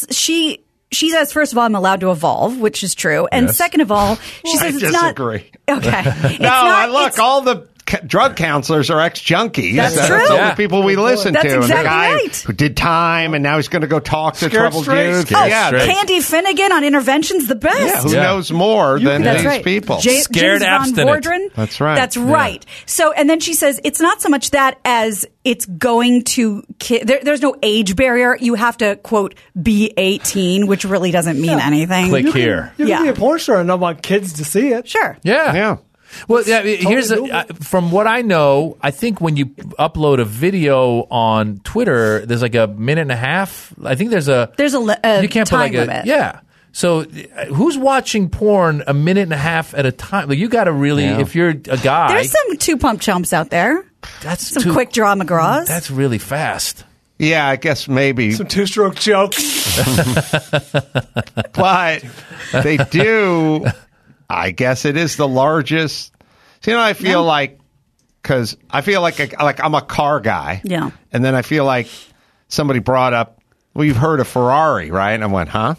Speaker 5: says, first of all, I'm allowed to evolve, which is true. And second of all, she says it's not.
Speaker 3: I disagree.
Speaker 5: Okay.
Speaker 3: All the drug counselors are ex-junkies.
Speaker 5: That's true.
Speaker 3: That's all the people we listen
Speaker 5: That's
Speaker 3: to.
Speaker 5: Exactly
Speaker 3: and the guy
Speaker 5: right.
Speaker 3: who did time, and now he's going to go talk to troubled youth.
Speaker 5: Candy Finnegan on Intervention's the best.
Speaker 3: Yeah, who knows more than these people?
Speaker 7: Scared abstinent.
Speaker 3: That's right.
Speaker 5: That's right. So, and then she says, it's not so much that as it's going to, there's no age barrier. You have to, quote, be 18, which really doesn't mean anything.
Speaker 7: Click here.
Speaker 6: You can be a porn star and not want kids to see it.
Speaker 5: Sure.
Speaker 3: Yeah.
Speaker 7: Well, here's from what I know, I think when you upload a video on Twitter, there's like a minute and a half. I think there's a
Speaker 5: you can't
Speaker 7: time
Speaker 5: put like limit.
Speaker 7: Yeah. So who's watching porn a minute and a half at a time? Like you got to really, if you're a guy.
Speaker 5: There's some two pump chumps out there.
Speaker 7: That's
Speaker 5: some quick draw McGraws.
Speaker 7: That's really fast.
Speaker 3: Yeah, I guess maybe.
Speaker 6: Some two-stroke jokes.
Speaker 3: But they do. I guess it is the largest. So, I feel like, because I feel like I'm a car guy.
Speaker 5: Yeah.
Speaker 3: And then I feel like somebody brought up, well, you've heard of Ferrari, right? And I went, huh?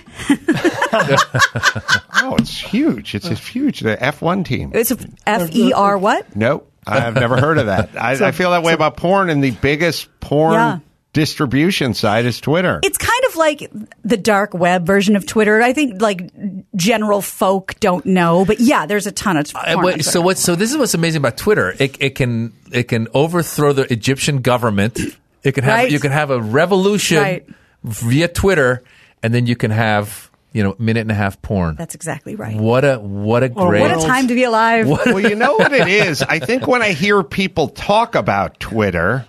Speaker 3: Oh, it's huge. It's huge. The F1 team.
Speaker 5: It's FER what?
Speaker 3: Nope. I've never heard of that. I feel that way about porn, and the biggest porn distribution site is Twitter.
Speaker 5: It's kind of like the dark web version of Twitter. I think like general folk don't know, but yeah, there's a ton of porn on
Speaker 7: So this is what's amazing about Twitter. It can overthrow the Egyptian government. It can have you can have a revolution via Twitter, and then you can have minute and a half porn.
Speaker 5: That's exactly right.
Speaker 7: What a great
Speaker 5: what a time to be alive.
Speaker 3: Well, you know what it is? I think when I hear people talk about Twitter,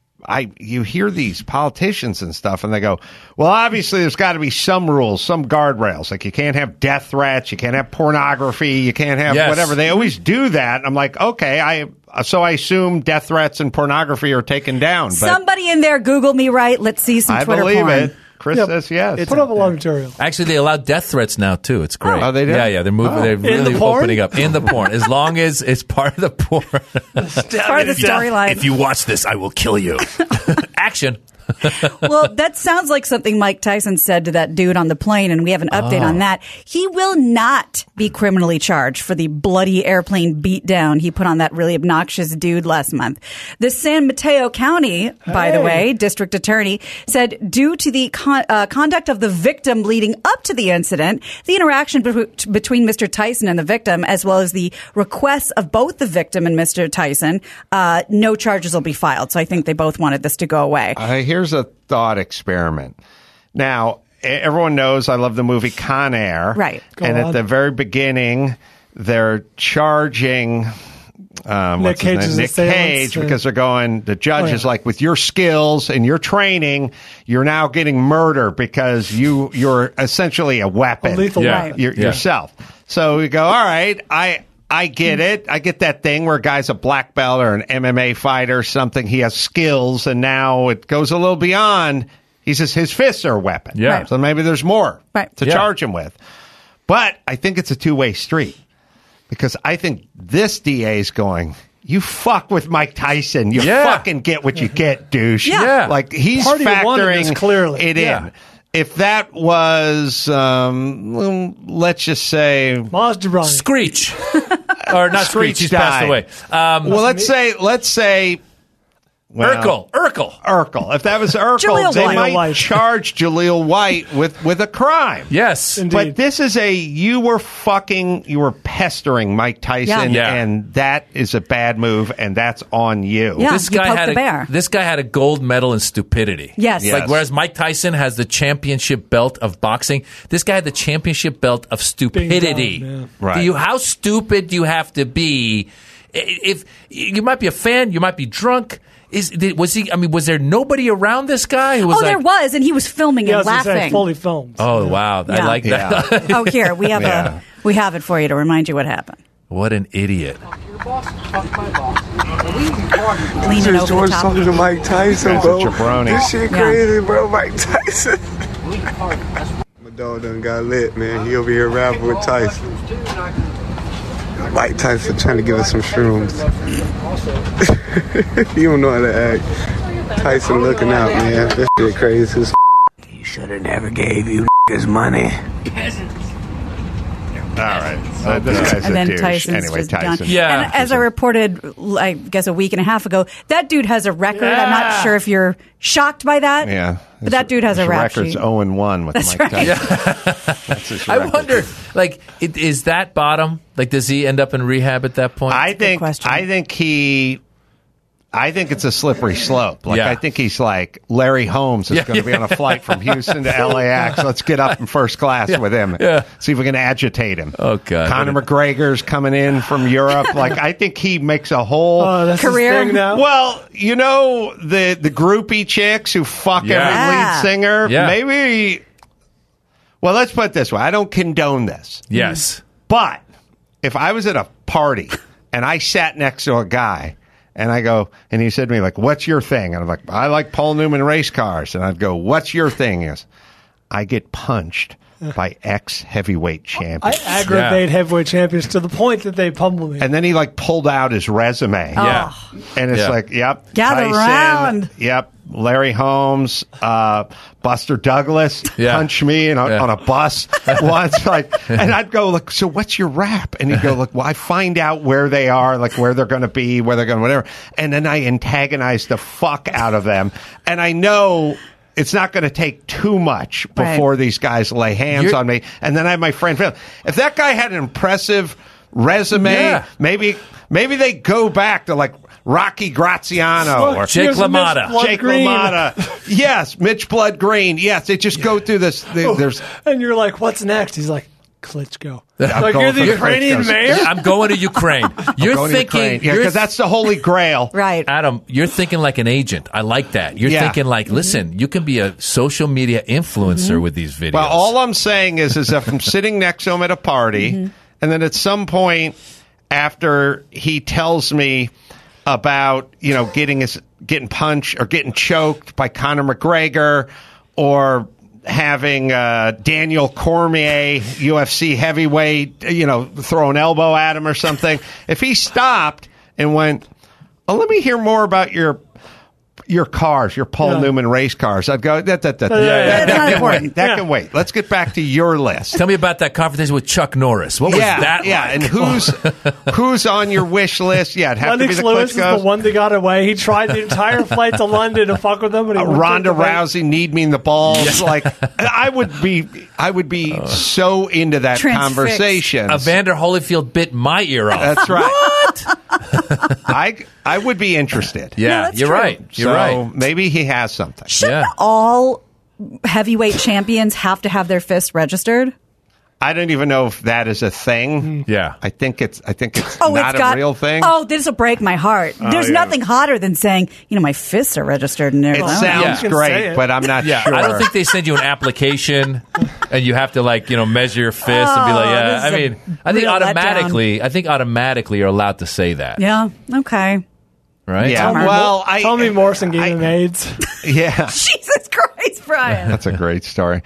Speaker 3: you hear these politicians and stuff, and they go, well, obviously there's got to be some rules, some guardrails. Like you can't have death threats, you can't have pornography, you can't have whatever. They always do that. I'm like, okay, I assume death threats and pornography are taken down. But
Speaker 5: somebody in there Google me right. Let's see some Twitter porn.
Speaker 3: I believe it. Chris says yes.
Speaker 6: Put up a lot of material.
Speaker 7: Actually, they allow death threats now too. It's great.
Speaker 3: Oh, they do?
Speaker 7: Yeah. They're moving. They're really opening up in the porn, as long as it's part of the porn.
Speaker 5: Part of the storyline.
Speaker 7: If you watch this, I will kill you. Action.
Speaker 5: Well, that sounds like something Mike Tyson said to that dude on the plane, and we have an update on that. He will not be criminally charged for the bloody airplane beatdown he put on that really obnoxious dude last month. The San Mateo County, by the way, district attorney, said due to the conduct of the victim leading up to the incident, the interaction between Mr. Tyson and the victim, as well as the requests of both the victim and Mr. Tyson, no charges will be filed. So I think they both wanted this to go away.
Speaker 3: Here's a thought experiment. Now, everyone knows I love the movie Con Air.
Speaker 5: Right.
Speaker 3: At the very beginning, they're charging Nick Cage because they're going, the judge is like, with your skills and your training, you're now getting murder because you're essentially a weapon.
Speaker 6: A lethal weapon.
Speaker 3: Yourself. So we go, all right, I get it. I get that thing where a guy's a black belt or an MMA fighter or something. He has skills, and now it goes a little beyond. His fists are a weapon.
Speaker 7: Yeah.
Speaker 3: So maybe there's more to charge him with. But I think it's a two-way street because I think this DA is going, you fuck with Mike Tyson. You fucking get what you get, douche.
Speaker 5: Yeah.
Speaker 3: Like he's
Speaker 6: Party
Speaker 3: factoring
Speaker 6: clearly.
Speaker 3: it in. If that was, let's just say,
Speaker 6: Maz Jobrani.
Speaker 7: Screech. Or not Screech, he's passed away.
Speaker 3: Well, let's say
Speaker 7: Urkel.
Speaker 3: If that was Urkel, they might charge Jaleel White with a crime.
Speaker 7: Yes.
Speaker 6: Indeed.
Speaker 3: But this is you were pestering Mike Tyson, and that is a bad move, and that's on you.
Speaker 5: Yeah,
Speaker 7: this guy had a gold medal in stupidity.
Speaker 5: Yes.
Speaker 7: Like whereas Mike Tyson has the championship belt of boxing, this guy had the championship belt of stupidity.
Speaker 6: Dumb,
Speaker 3: Right.
Speaker 7: How stupid do you have to be? If you might be a fan, you might be drunk. Was he? I mean, was there nobody around this guy who was?
Speaker 5: There was, and he was filming and laughing.
Speaker 6: Fully filmed.
Speaker 7: Oh wow, I like that.
Speaker 5: Oh, here we have we have it for you to remind you what happened.
Speaker 7: What an idiot!
Speaker 5: Leaning over the top.
Speaker 11: Talking to Mike Tyson, bro. This shit crazy, bro. Mike Tyson. My dog done got lit, man. He over here rapping with Tyson. Mike Tyson trying to give us some shrooms. He don't know how to act. Tyson looking out, man. This shit crazy.
Speaker 12: He should have never gave you his money.
Speaker 3: All right. So this guy's
Speaker 5: And
Speaker 3: a
Speaker 5: then
Speaker 3: douche.
Speaker 5: Tyson's
Speaker 3: Anyway,
Speaker 5: just
Speaker 3: Tyson.
Speaker 5: done.
Speaker 7: Yeah.
Speaker 5: And as I reported, I guess a week and a half ago, that dude has a record. I'm not sure if you're shocked by that.
Speaker 3: Yeah.
Speaker 5: But that dude has a rap
Speaker 3: record's
Speaker 5: sheet.
Speaker 3: 0-1 with
Speaker 5: That's
Speaker 3: Mike
Speaker 5: right.
Speaker 3: Tyson. That's his
Speaker 7: I
Speaker 3: record.
Speaker 7: wonder, is that bottom? Like, does he end up in rehab at that point?
Speaker 3: I think it's a slippery slope. Like I think he's like Larry Holmes is going to be on a flight from Houston to LAX. Let's get up in first class with him.
Speaker 7: Yeah.
Speaker 3: See if we can agitate him.
Speaker 7: Oh God.
Speaker 3: Conor McGregor's coming in from Europe. Like I think he makes a whole
Speaker 6: That's
Speaker 5: career.
Speaker 6: his thing now.
Speaker 3: Well, you know the groupie chicks who fuck every lead singer.
Speaker 7: Yeah.
Speaker 3: Maybe. Well, let's put it this way. I don't condone this.
Speaker 7: Yes.
Speaker 3: But if I was at a party and I sat next to a guy And I go, and he said to me, like, what's your thing? And I'm like, I like Paul Newman race cars. And I'd go, what's your thing? He goes, I get punched by ex-heavyweight champions.
Speaker 6: I aggravate heavyweight champions to the point that they pummel me.
Speaker 3: And then he like pulled out his resume.
Speaker 7: Yeah.
Speaker 3: And it's like, yep.
Speaker 5: Gather
Speaker 3: Tyson,
Speaker 5: round.
Speaker 3: Yep. Larry Holmes, Buster Douglas punched me on a bus once. And I'd go, like, so what's your rap? And he'd go, look, well, I find out where they are, like where they're going to be, where they're going to whatever. And then I antagonize the fuck out of them. And I know it's not going to take too much before these guys lay hands on me. And then I have my friend Phil. If that guy had an impressive resume, maybe they go back to like Rocky Graziano or
Speaker 7: Jake
Speaker 3: LaMotta. Yes, Mitch Blood Green. Yes, they just go through this. There's
Speaker 6: and you're like, what's next? He's like, Klitschko.
Speaker 3: I'm
Speaker 6: Like, you're the Ukrainian mayor?
Speaker 7: I'm going to Ukraine. You're thinking,
Speaker 3: because that's the Holy Grail.
Speaker 5: Right.
Speaker 7: Adam, you're thinking like an agent. I like that. You're thinking like, listen, you can be a social media influencer with these videos.
Speaker 3: Well, all I'm saying is if I'm sitting next to him at a party, and then at some point after he tells me about, you know, getting punched or getting choked by Conor McGregor or having Daniel Cormier, UFC heavyweight, you know, throw an elbow at him or something. If he stopped and went, oh, let me hear more about your cars, your Paul Newman race cars, I'd go, that can wait. That can wait. Let's get back to your list.
Speaker 7: Tell me about that conversation with Chuck Norris. What was that like?
Speaker 3: And who's on your wish list? Yeah, it'd have
Speaker 6: Lennox
Speaker 3: to be the
Speaker 6: Lewis is
Speaker 3: Klitschkos.
Speaker 6: the one that got away. He tried the entire flight to London to fuck with them. And he
Speaker 3: Ronda Rousey need me in the balls. Like I would be so into that conversation.
Speaker 7: Evander Holyfield bit my ear off.
Speaker 3: That's right.
Speaker 7: What?
Speaker 3: I would be interested.
Speaker 7: Yeah, you're right. You're right.
Speaker 3: Maybe he has something.
Speaker 5: Shouldn't all heavyweight champions have to have their fist registered?
Speaker 3: I don't even know if that is a thing.
Speaker 7: Yeah.
Speaker 3: I think it's not a real thing.
Speaker 5: Oh, this will break my heart. There's nothing hotter than saying, you know, my fists are registered in there.
Speaker 3: It sounds great, but I'm not sure.
Speaker 7: I don't think they send you an application and you have to, like, you know, measure your fist and be like, yeah. I mean, I think automatically you're allowed to say that.
Speaker 5: Yeah. Okay.
Speaker 7: Right?
Speaker 3: Yeah. Well,
Speaker 6: Tommy Morrison gave him AIDS.
Speaker 3: Yeah.
Speaker 5: Jesus Christ, Brian.
Speaker 3: That's a great story.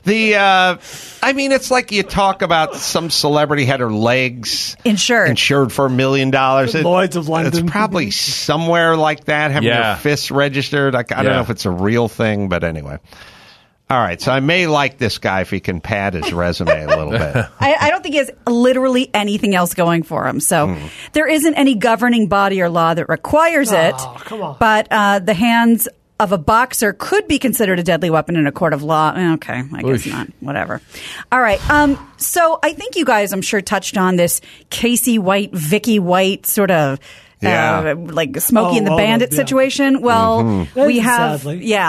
Speaker 3: I mean, it's like you talk about some celebrity had her legs insured for $1 million.
Speaker 6: Lloyd's of London.
Speaker 3: It's probably somewhere like that, having your fists registered. I don't know if it's a real thing, but anyway. All right, so I may like this guy if he can pad his resume a little bit.
Speaker 5: I don't think he has literally anything else going for him. So there isn't any governing body or law that requires it.
Speaker 6: Come on.
Speaker 5: But the hands of a boxer could be considered a deadly weapon in a court of law. Okay, I guess not. Whatever. All right. So I think you guys, I'm sure, touched on this Casey White, Vicky White sort of like Smokey and the Bandit situation. Well, we have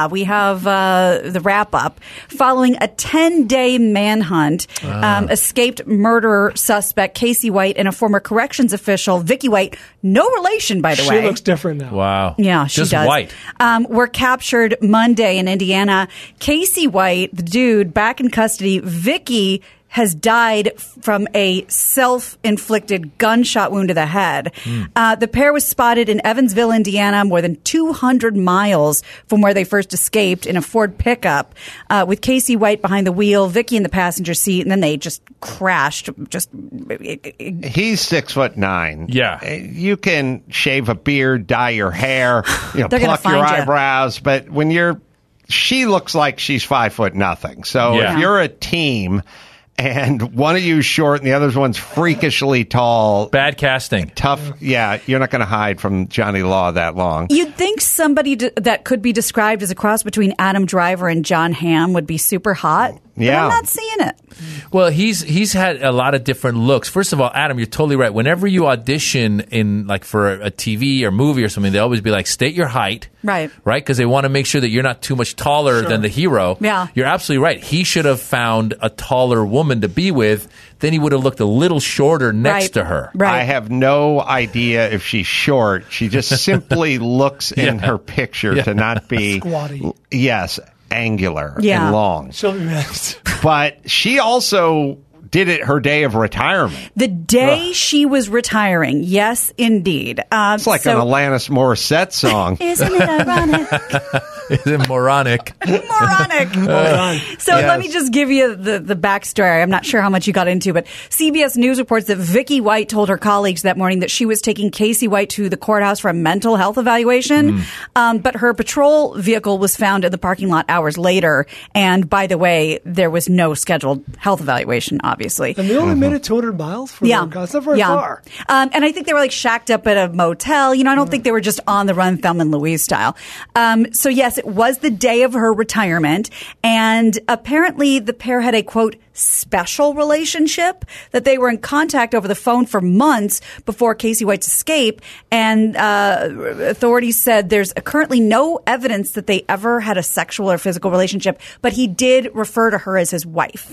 Speaker 5: the wrap up following a 10-day manhunt. Escaped murderer suspect Casey White and a former corrections official Vicky White, no relation by the way.
Speaker 6: She looks different now.
Speaker 7: Wow.
Speaker 5: Yeah, she
Speaker 7: Just
Speaker 5: does.
Speaker 7: white.
Speaker 5: Were captured Monday in Indiana. Casey White, the dude, back in custody. Vicky has died from a self-inflicted gunshot wound to the head. The pair was spotted in Evansville, Indiana, more than 200 miles from where they first escaped in a Ford pickup, with Casey White behind the wheel, Vicky in the passenger seat, and then they just crashed. He's
Speaker 3: 6'9".
Speaker 7: Yeah.
Speaker 3: You can shave a beard, dye your hair,
Speaker 5: They're
Speaker 3: pluck your
Speaker 5: find you.
Speaker 3: eyebrows, but when she looks like she's 5'0". So if you're a team and one of you's short and the other one's freakishly tall.
Speaker 7: Bad casting.
Speaker 3: Tough. Yeah, you're not going to hide from Johnny Law that long.
Speaker 5: You'd think somebody that could be described as a cross between Adam Driver and John Hamm would be super hot.
Speaker 3: Yeah.
Speaker 5: But I'm not seeing it.
Speaker 7: Well, he's had a lot of different looks. First of all, Adam, you're totally right. Whenever you audition in like for a TV or movie or something, they always be like, state your height.
Speaker 5: Right.
Speaker 7: Right? Because they want to make sure that you're not too much taller than the hero.
Speaker 5: Yeah.
Speaker 7: You're absolutely right. He should have found a taller woman to be with. Then he would have looked a little shorter next to her.
Speaker 5: Right.
Speaker 3: I have no idea if she's short. She just simply looks in her picture to not be
Speaker 6: squatty.
Speaker 3: Yes, angular and long.
Speaker 6: She'll be missed.
Speaker 3: But she also did it her day of retirement.
Speaker 5: The day she was retiring. Yes, indeed.
Speaker 3: It's like an Alanis Morissette song.
Speaker 5: Isn't it ironic?
Speaker 7: Is it moronic?
Speaker 5: Moronic. So let me just give you the backstory. I'm not sure how much you got into, but CBS News reports that Vicky White told her colleagues that morning that she was taking Casey White to the courthouse for a mental health evaluation. But her patrol vehicle was found in the parking lot hours later. And by the way, there was no scheduled health evaluation, obviously.
Speaker 6: And they only made it 200 miles from their car. It's not very far.
Speaker 5: And I think they were like shacked up at a motel. I don't think they were just on the run Thelma and Louise style. So yes, it was the day of her retirement. And apparently the pair had a, quote, special relationship, that they were in contact over the phone for months before Casey White's escape. And authorities said there's currently no evidence that they ever had a sexual or physical relationship, but he did refer to her as his wife.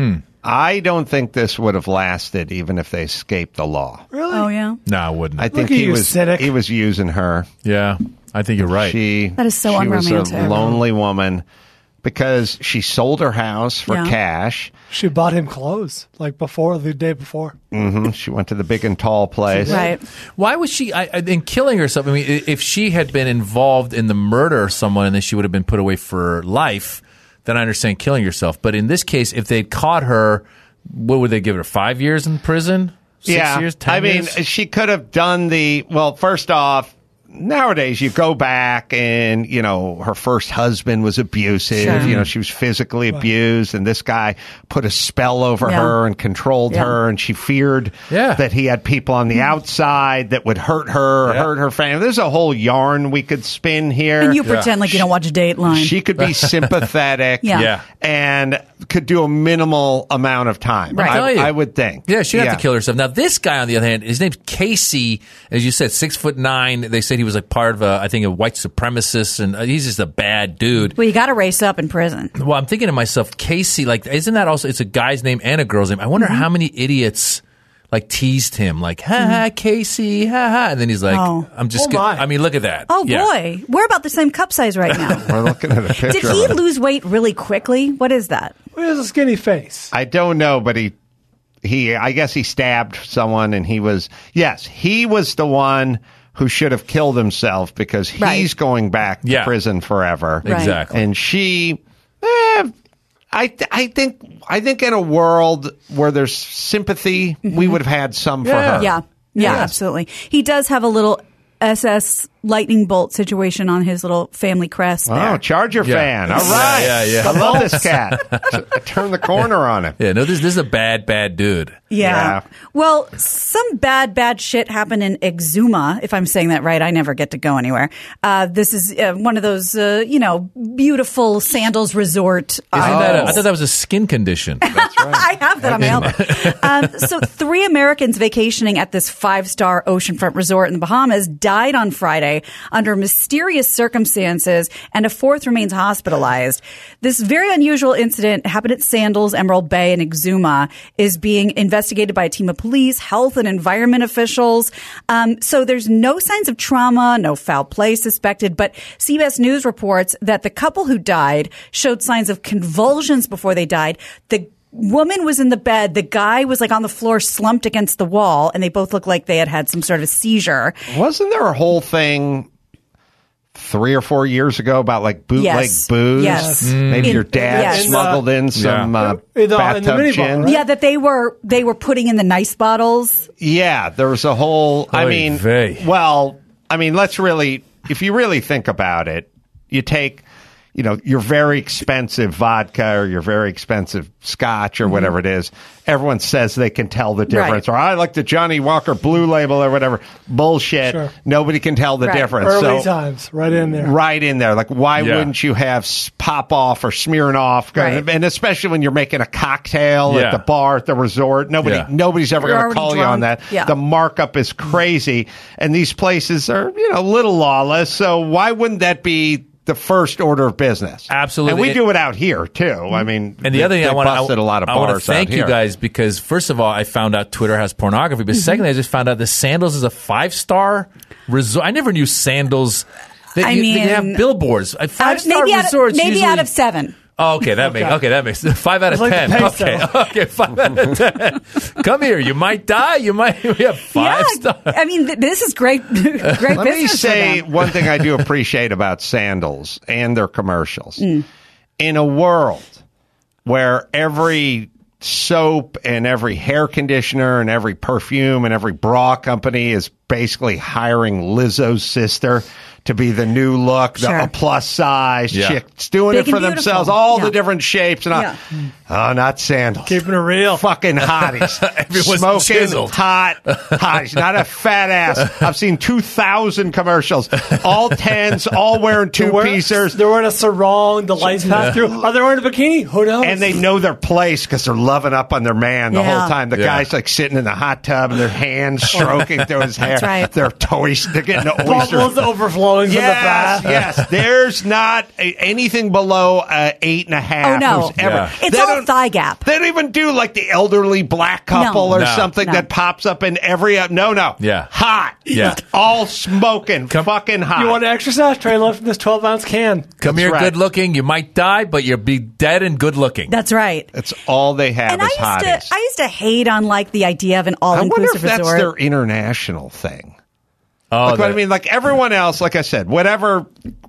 Speaker 3: I don't think this would have lasted even if they escaped the law.
Speaker 6: Really?
Speaker 5: Oh, yeah?
Speaker 7: No, I wouldn't.
Speaker 3: I think he was using her.
Speaker 7: Yeah, I think you're right.
Speaker 5: That is so unromantic.
Speaker 3: She was a lonely woman because she sold her house for cash.
Speaker 6: She bought him clothes like the day before.
Speaker 3: She went to the big and tall place.
Speaker 5: Right.
Speaker 7: Why was she in killing herself? I mean, if she had been involved in the murder of someone and then she would have been put away for life, then I understand killing yourself. But in this case, if they'd caught her, what would they give her? 5 years in prison? 6 years? 10 years?
Speaker 3: She could have done first off, nowadays you go back and, her first husband was abusive.
Speaker 5: Sure.
Speaker 3: She was physically abused and this guy put a spell over her and controlled her, and she feared that he had people on the outside that would hurt her or hurt her family. There's a whole yarn we could spin here.
Speaker 5: And you pretend like you don't watch Dateline.
Speaker 3: She could be sympathetic and could do a minimal amount of time.
Speaker 5: Right.
Speaker 3: I would think.
Speaker 7: Yeah, she'd have to kill herself. Now, this guy, on the other hand, his name's Casey, as you said, 6'9". They said he was like part of a white supremacist, and he's just a bad dude.
Speaker 5: Well, you got to race up in prison.
Speaker 7: Well, I'm thinking to myself, Casey, isn't that also, it's a guy's name and a girl's name. I wonder how many idiots teased him, ha, Casey, ha. And then he's like, I'm just look at that.
Speaker 5: Oh, boy. We're about the same cup size right now.
Speaker 3: We're looking at a picture.
Speaker 5: Did he lose weight really quickly? What is that?
Speaker 6: He has a skinny face.
Speaker 3: I don't know, but I guess he stabbed someone, and he was the one who should have killed himself because he's going back to prison forever.
Speaker 7: Right. Exactly.
Speaker 3: And she, I think in a world where there's sympathy, we would have had some for her.
Speaker 5: Yeah, absolutely. He does have a little SS lightning bolt situation on his little family crest there.
Speaker 3: Oh, Charger fan. All right.
Speaker 7: Yeah.
Speaker 3: I love this cat. Turn the corner on him.
Speaker 7: Yeah, no, this is a bad dude.
Speaker 5: Yeah. Well, some bad shit happened in Exuma, if I'm saying that right. I never get to go anywhere. This is one of those, beautiful sandals resort.
Speaker 7: I thought that was a skin condition. That's right.
Speaker 5: I have that on my elbow. So 3 Americans vacationing at this 5-star oceanfront resort in the Bahamas died on Friday under mysterious circumstances, and a 4th remains hospitalized. This very unusual incident happened at Sandals, Emerald Bay, and Exuma, is being investigated by a team of police, health, and environment officials. So there's no signs of trauma, no foul play suspected, but CBS News reports that the couple who died showed signs of convulsions before they died. The woman was in the bed. The guy was on the floor, slumped against the wall, and they both looked like they had some sort of seizure.
Speaker 3: Wasn't there a whole thing 3 or 4 years ago about bootleg booze?
Speaker 5: Yes.
Speaker 3: Maybe your dad smuggled in some bathtub gin.
Speaker 6: Right?
Speaker 5: Yeah, that they were putting in the nice bottles.
Speaker 3: Yeah, there was a whole. Let's really, if you really think about it, you take, your very expensive vodka or your very expensive scotch or whatever it is. Everyone says they can tell the difference. Right. Or I like the Johnny Walker Blue Label or whatever. Bullshit. Sure. Nobody can tell the difference.
Speaker 6: Early times, right in there.
Speaker 3: Right in there. Why wouldn't you have Pop Off or Smirnoff?
Speaker 5: Right.
Speaker 3: And especially when you're making a cocktail at the bar at the resort. Nobody's ever going to call you on that.
Speaker 5: Yeah.
Speaker 3: The markup is crazy. And these places are, a little lawless. So why wouldn't that be the first order of business?
Speaker 7: Absolutely.
Speaker 3: And we do it out here too. And
Speaker 7: the other thing I want to thank you
Speaker 3: here.
Speaker 7: guys, because first of all, I found out Twitter has pornography, but secondly, I just found out the Sandals is a 5-star resort. I never knew Sandals. They have billboards. 5-star resorts.
Speaker 5: Maybe
Speaker 7: usually,
Speaker 5: out of 7.
Speaker 7: Oh, okay, that makes 5 out of
Speaker 6: It's like
Speaker 7: 10.
Speaker 6: the peso.
Speaker 7: Okay, 5 out of 10. Come here, you might die. We have 5 stars.
Speaker 5: I mean, this is great. Great
Speaker 3: Let
Speaker 5: business
Speaker 3: me say
Speaker 5: for them.
Speaker 3: one thing I do appreciate about sandals and their commercials. In a world where every soap and every hair conditioner and every perfume and every bra company is basically hiring Lizzo's sister to be the new look, a plus size chick's doing
Speaker 5: Big
Speaker 3: it for
Speaker 5: and
Speaker 3: themselves,
Speaker 5: beautiful.
Speaker 3: all the different shapes. And oh, not sandals.
Speaker 6: Keeping it real.
Speaker 3: Fucking hotties.
Speaker 7: Everyone's
Speaker 3: Smoking
Speaker 7: chiseled.
Speaker 3: hot hotties. Not a fat ass. I've seen 2,000 commercials. All 10s, all wearing two-piecers.
Speaker 6: They're wearing a sarong. The lights pass through. Are they wearing a bikini? Who knows?
Speaker 3: And they know their place because they're loving up on their man the whole time. The guy's like sitting in the hot tub and their hands stroking through his hair.
Speaker 5: That's right.
Speaker 3: They're toys. They're getting the oyster.
Speaker 6: Bubbles overflowing from the bath.
Speaker 3: Yes. There's not anything below 8.5.
Speaker 5: Oh, no.
Speaker 3: who's ever.
Speaker 5: It's all thigh gap.
Speaker 3: They don't even do like the elderly black couple or something that pops up in every. No.
Speaker 7: Yeah.
Speaker 3: Hot.
Speaker 7: Yeah.
Speaker 3: All smoking. Fucking hot.
Speaker 6: You want to exercise? Try and lift from this 12-ounce can.
Speaker 7: Come here, good looking. You might die, but you'll be dead and good looking.
Speaker 5: That's right.
Speaker 3: That's all they have
Speaker 5: And
Speaker 3: is hotties.
Speaker 5: I used to hate on like the idea of an
Speaker 3: I wonder
Speaker 5: all-inclusive
Speaker 3: if that's
Speaker 5: resort.
Speaker 3: their international thing.
Speaker 7: Oh,
Speaker 3: Like what I mean, like everyone else, like I said, whatever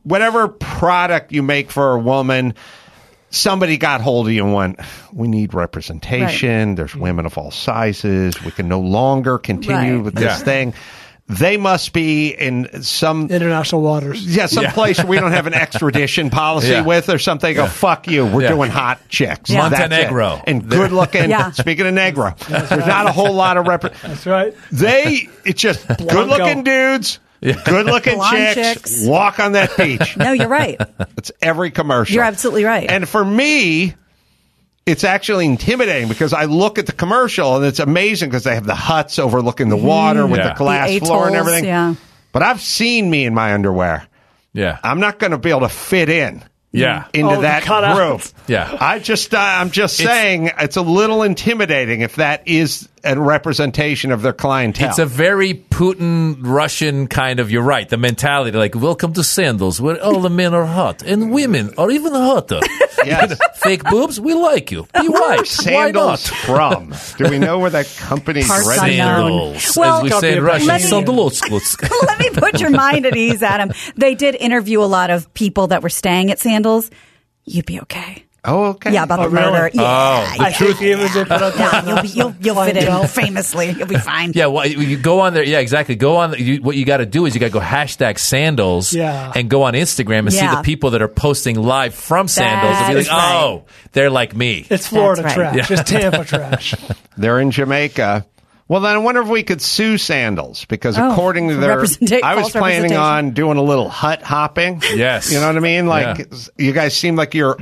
Speaker 3: product you make for a woman, somebody got hold of you and went, we need representation.
Speaker 5: Right.
Speaker 3: There's women of all sizes. We can no longer continue with this
Speaker 7: Yeah.
Speaker 3: thing. They must be in some
Speaker 6: international waters.
Speaker 3: Yeah, some place where we don't have an extradition policy with or something. Go, fuck you. We're doing hot chicks.
Speaker 5: Yeah.
Speaker 3: That's
Speaker 7: Montenegro.
Speaker 3: it. And good looking. Speaking of Negro, there's not a whole lot of
Speaker 6: That's right.
Speaker 3: It's just good looking dudes. Good looking
Speaker 5: Blonde
Speaker 3: chicks,
Speaker 5: chicks.
Speaker 3: walk on that beach.
Speaker 5: No, you're right.
Speaker 3: It's every commercial.
Speaker 5: You're absolutely right.
Speaker 3: And for me, it's actually intimidating because I look at the commercial and it's amazing because they have the huts overlooking the water with the glass
Speaker 5: The
Speaker 3: floor and
Speaker 5: atolls,
Speaker 3: everything.
Speaker 5: yeah.
Speaker 3: But I've seen me in my underwear.
Speaker 7: Yeah.
Speaker 3: I'm not going to be able to fit in.
Speaker 7: Yeah.
Speaker 3: Into
Speaker 6: the
Speaker 3: that
Speaker 6: cutouts.
Speaker 3: group.
Speaker 7: Yeah.
Speaker 3: I'm just saying it's a little intimidating if that is a representation of their clientele.
Speaker 7: It's a very Putin Russian kind of, you're right, the mentality, like, welcome to Sandals, where all the men are hot, and women are even hotter.
Speaker 3: Yes.
Speaker 7: Fake boobs, we like you. Be
Speaker 3: Where are
Speaker 7: white.
Speaker 3: Sandals from? Do we know where that company's
Speaker 5: Parts
Speaker 3: registered?
Speaker 5: unknown.
Speaker 7: Sandals.
Speaker 5: Well,
Speaker 7: as we say in Russian,
Speaker 5: let me-
Speaker 7: sandals.
Speaker 5: Let me put your mind at ease, Adam. They did interview a lot of people that were staying at Sandals. You'd be okay.
Speaker 3: Oh, okay.
Speaker 5: Yeah, about the
Speaker 6: really?
Speaker 5: murder. Yeah,
Speaker 6: I hate the image they put up there.
Speaker 5: yeah, you'll fit in famously. You'll be fine.
Speaker 7: Yeah, well, you go on there. Yeah, exactly. Go on. What you got to do is you got to go hashtag Sandals and go on Instagram and see the people that are posting live from Sandals and be like,
Speaker 5: That's
Speaker 7: oh, they're like me.
Speaker 6: It's Florida
Speaker 5: That's right.
Speaker 6: trash. It's Tampa trash.
Speaker 3: They're in Jamaica. Well, then I wonder if we could sue Sandals because
Speaker 5: Oh,
Speaker 3: according to
Speaker 5: for
Speaker 3: their, I was
Speaker 5: false
Speaker 3: planning
Speaker 5: representation.
Speaker 3: on doing a little hut hopping.
Speaker 7: Yes.
Speaker 3: You know what I mean? Like you guys seem like you're,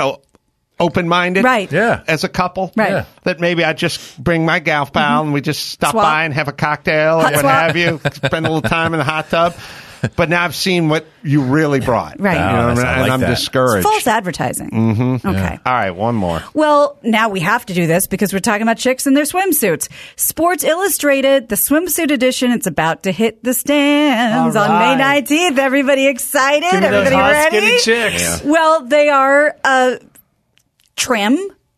Speaker 3: open-minded.
Speaker 5: Right.
Speaker 7: Yeah.
Speaker 3: As a couple.
Speaker 5: Right.
Speaker 3: Yeah. That maybe I just bring my gal pal and we just stop
Speaker 5: Swap.
Speaker 3: by and have a cocktail
Speaker 5: Hot
Speaker 3: or what
Speaker 5: swap.
Speaker 3: have you. Spend a little time in the hot tub. But now I've seen what you really brought.
Speaker 5: Right.
Speaker 3: You know what I mean?
Speaker 7: I
Speaker 3: And
Speaker 7: like
Speaker 3: I'm
Speaker 7: that.
Speaker 3: discouraged.
Speaker 5: False advertising. Mm-hmm. Okay.
Speaker 3: All right, one more.
Speaker 5: Well, now we have to do this because we're talking about chicks in their swimsuits. Sports Illustrated, the swimsuit edition, it's about to hit the stands
Speaker 6: All
Speaker 5: on May
Speaker 6: right.
Speaker 5: 19th. Everybody excited?
Speaker 6: Give me those
Speaker 5: Everybody
Speaker 6: hot,
Speaker 5: ready?
Speaker 6: skinny chicks.
Speaker 5: Well, they are trim,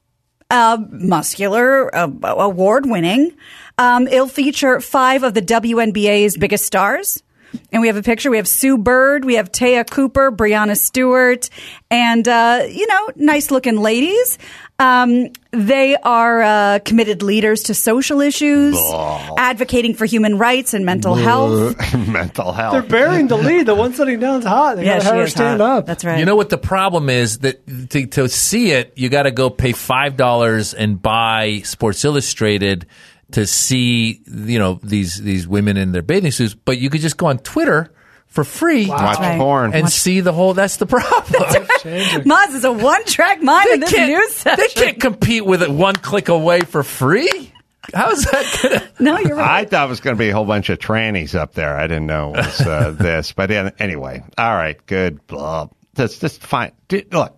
Speaker 5: muscular, award-winning. It'll feature 5 of the WNBA's biggest stars. And we have a picture. We have Sue Bird, we have Taya Cooper, Brianna Stewart, and, nice-looking ladies. They are committed leaders to social issues, advocating for human rights and mental health.
Speaker 3: Mental health.
Speaker 6: They're burying the lead. The one sitting down's hot. They
Speaker 5: Yeah,
Speaker 6: gotta
Speaker 5: she
Speaker 6: have her
Speaker 5: is
Speaker 6: stand
Speaker 5: hot.
Speaker 6: up.
Speaker 5: That's right.
Speaker 7: You know what the problem is? That to see it, you got to go pay $5 and buy Sports Illustrated to see, these women in their bathing suits. But you could just go on Twitter for free
Speaker 3: Watch
Speaker 5: right.
Speaker 3: porn.
Speaker 7: and see the whole. That's the problem.
Speaker 5: Maz is a one-track mind in this news session.
Speaker 7: They can't compete with it one click away for free. How is that going to?
Speaker 5: No, you're right.
Speaker 3: I thought it was going to be a whole bunch of trannies up there. I didn't know it was this. But anyway, all right, good. Blah. That's just fine. Look,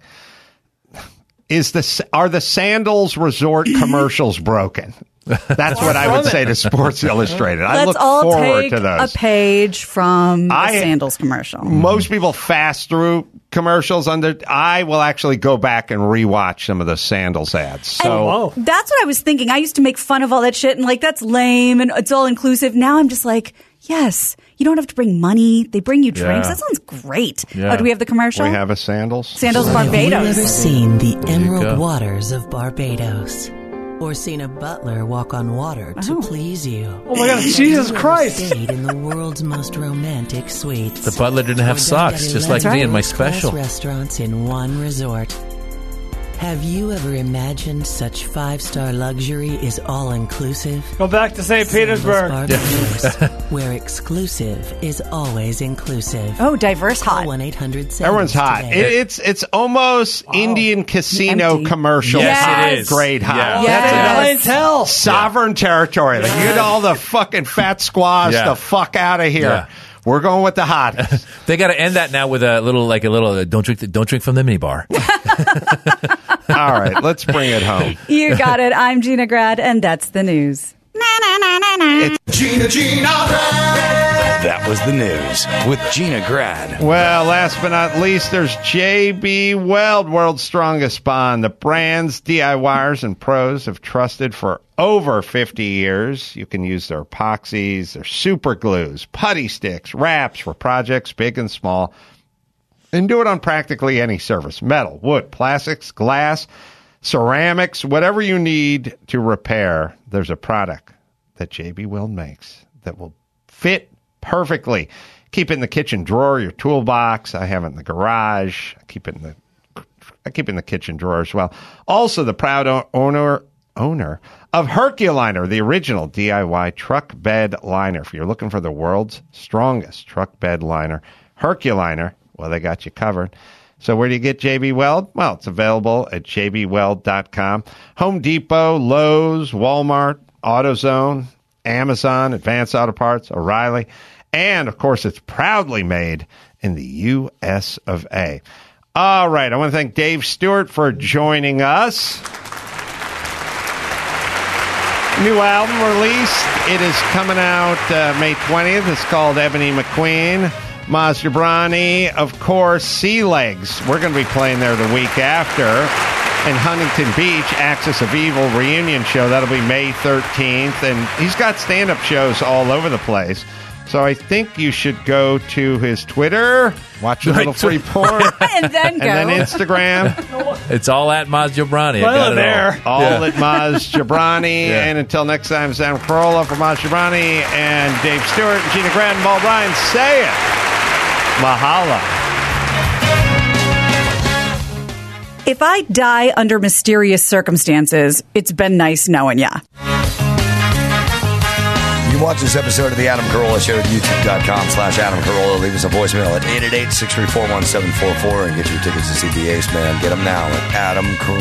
Speaker 3: are the Sandals resort commercials broken? That's what I would say to Sports Illustrated. I
Speaker 5: Let's
Speaker 3: look
Speaker 5: all
Speaker 3: forward
Speaker 5: take
Speaker 3: to those.
Speaker 5: a page from the Sandals commercial.
Speaker 3: Most people fast through commercials I will actually go back and rewatch some of the sandals ads. So
Speaker 5: that's what I was thinking. I used to make fun of all that shit and like, that's lame and it's all inclusive. Now I'm just like, yes, you don't have to bring money. They bring you drinks. That sounds great.
Speaker 3: Yeah.
Speaker 5: Do we have the commercial?
Speaker 3: We have a Sandals.
Speaker 5: Sandals Barbados.
Speaker 13: Have you ever seen the emerald waters of Barbados? Or seen a butler walk on water to please you?
Speaker 6: Oh my God, Jesus Christ!
Speaker 13: Stayed in the world's most romantic suites.
Speaker 7: The butler didn't have socks, just like me in my special.
Speaker 13: Restaurants in one resort. Have you ever imagined such 5-star luxury is all-inclusive?
Speaker 6: Go back to St. Petersburg.
Speaker 13: Where exclusive is always inclusive.
Speaker 5: Oh, diverse hot.
Speaker 13: 1-800.
Speaker 3: Everyone's hot. It's almost Indian casino commercial.
Speaker 7: Yes, it is.
Speaker 3: Grade hot.
Speaker 6: Yes. Clientele.
Speaker 3: Sovereign territory. Like, you get all the fucking fat squaws the fuck out of here.
Speaker 7: Yeah.
Speaker 3: We're going with the hottest.
Speaker 7: They got to end that now with a little don't drink from the minibar.
Speaker 3: All right, let's bring it home.
Speaker 5: You got it. I'm Gina Grad, and that's the news.
Speaker 9: Gina Grad.
Speaker 1: That was the news with Gina Grad.
Speaker 3: Well, last but not least, there's J.B. Weld, world's strongest bond. The brands DIYers and pros have trusted for over 50 years. You can use their epoxies, their super glues, putty sticks, wraps for projects big and small, and do it on practically any surface: metal, wood, plastics, glass, ceramics, whatever you need to repair. There's a product that J.B. Weld makes that will fit perfectly. Keep it in the kitchen drawer, your toolbox. I have it in the garage. I keep it in the kitchen drawer as well. Also, the proud owner of Herculiner, the original DIY truck bed liner. If you're looking for the world's strongest truck bed liner, Herculiner, well, they got you covered. So where do you get JB Weld? Well, it's available at jbweld.com. Home Depot, Lowe's, Walmart, AutoZone, Amazon, Advanced Auto Parts, O'Reilly, and, of course, it's proudly made in the U.S. of A. All right, I want to thank Dave Stewart for joining us. New album released. It is coming out May 20th. It's called Ebony McQueen. Maz Jobrani, of course, Sea Legs. We're going to be playing there the week after. In Huntington Beach, Axis of Evil reunion show. That'll be May 13th. And he's got stand-up shows all over the place. So I think you should go to his Twitter, watch a little free porn,
Speaker 5: and then
Speaker 3: Instagram.
Speaker 7: It's all at Maz Jobrani.
Speaker 6: Well,
Speaker 7: I got it
Speaker 6: there.
Speaker 7: all.
Speaker 3: All at Maz Jobrani.
Speaker 7: Yeah.
Speaker 3: And until next time, Sam Carolla for Maz Jobrani and Dave Stewart and Gina Grad and Paul Bryan. Say it. Mahala.
Speaker 5: If I die under mysterious circumstances, it's been nice knowing ya.
Speaker 1: You can watch this episode of The Adam Carolla Show at youtube.com/Adam Carolla. Leave us a voicemail at 888-634-1744 and get your tickets to see the Ace Man. Get them now at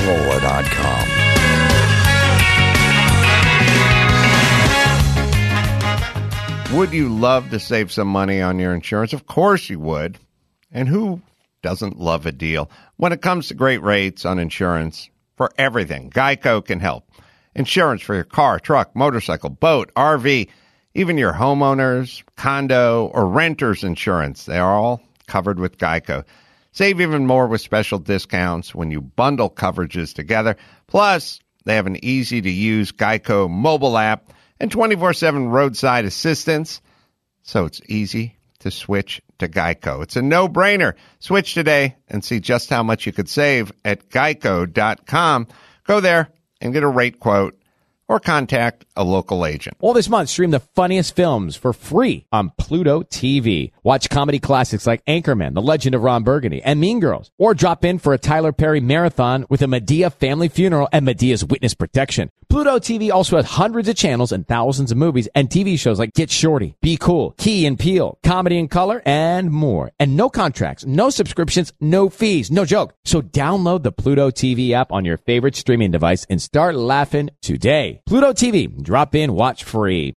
Speaker 1: adamcarolla.com.
Speaker 3: Would you love to save some money on your insurance? Of course you would. And who doesn't love a deal? When it comes to great rates on insurance for everything, Geico can help. Insurance for your car, truck, motorcycle, boat, RV, even your homeowners, condo, or renter's insurance. They are all covered with Geico. Save even more with special discounts when you bundle coverages together. Plus, they have an easy-to-use Geico mobile app and 24/7 roadside assistance, so it's easy to switch to Geico. It's a no-brainer. Switch today and see just how much you could save at geico.com. Go there and get a rate quote or contact a local agent.
Speaker 14: All this month, stream the funniest films for free on Pluto TV. Watch comedy classics like Anchorman, The Legend of Ron Burgundy, and Mean Girls. Or drop in for a Tyler Perry marathon with a Medea family funeral and Medea's witness protection. Pluto TV also has hundreds of channels and thousands of movies and TV shows like Get Shorty, Be Cool, Key and Peele, Comedy in Color, and more. And no contracts, no subscriptions, no fees, no joke. So download the Pluto TV app on your favorite streaming device and start laughing today. Pluto TV. Drop in, watch free.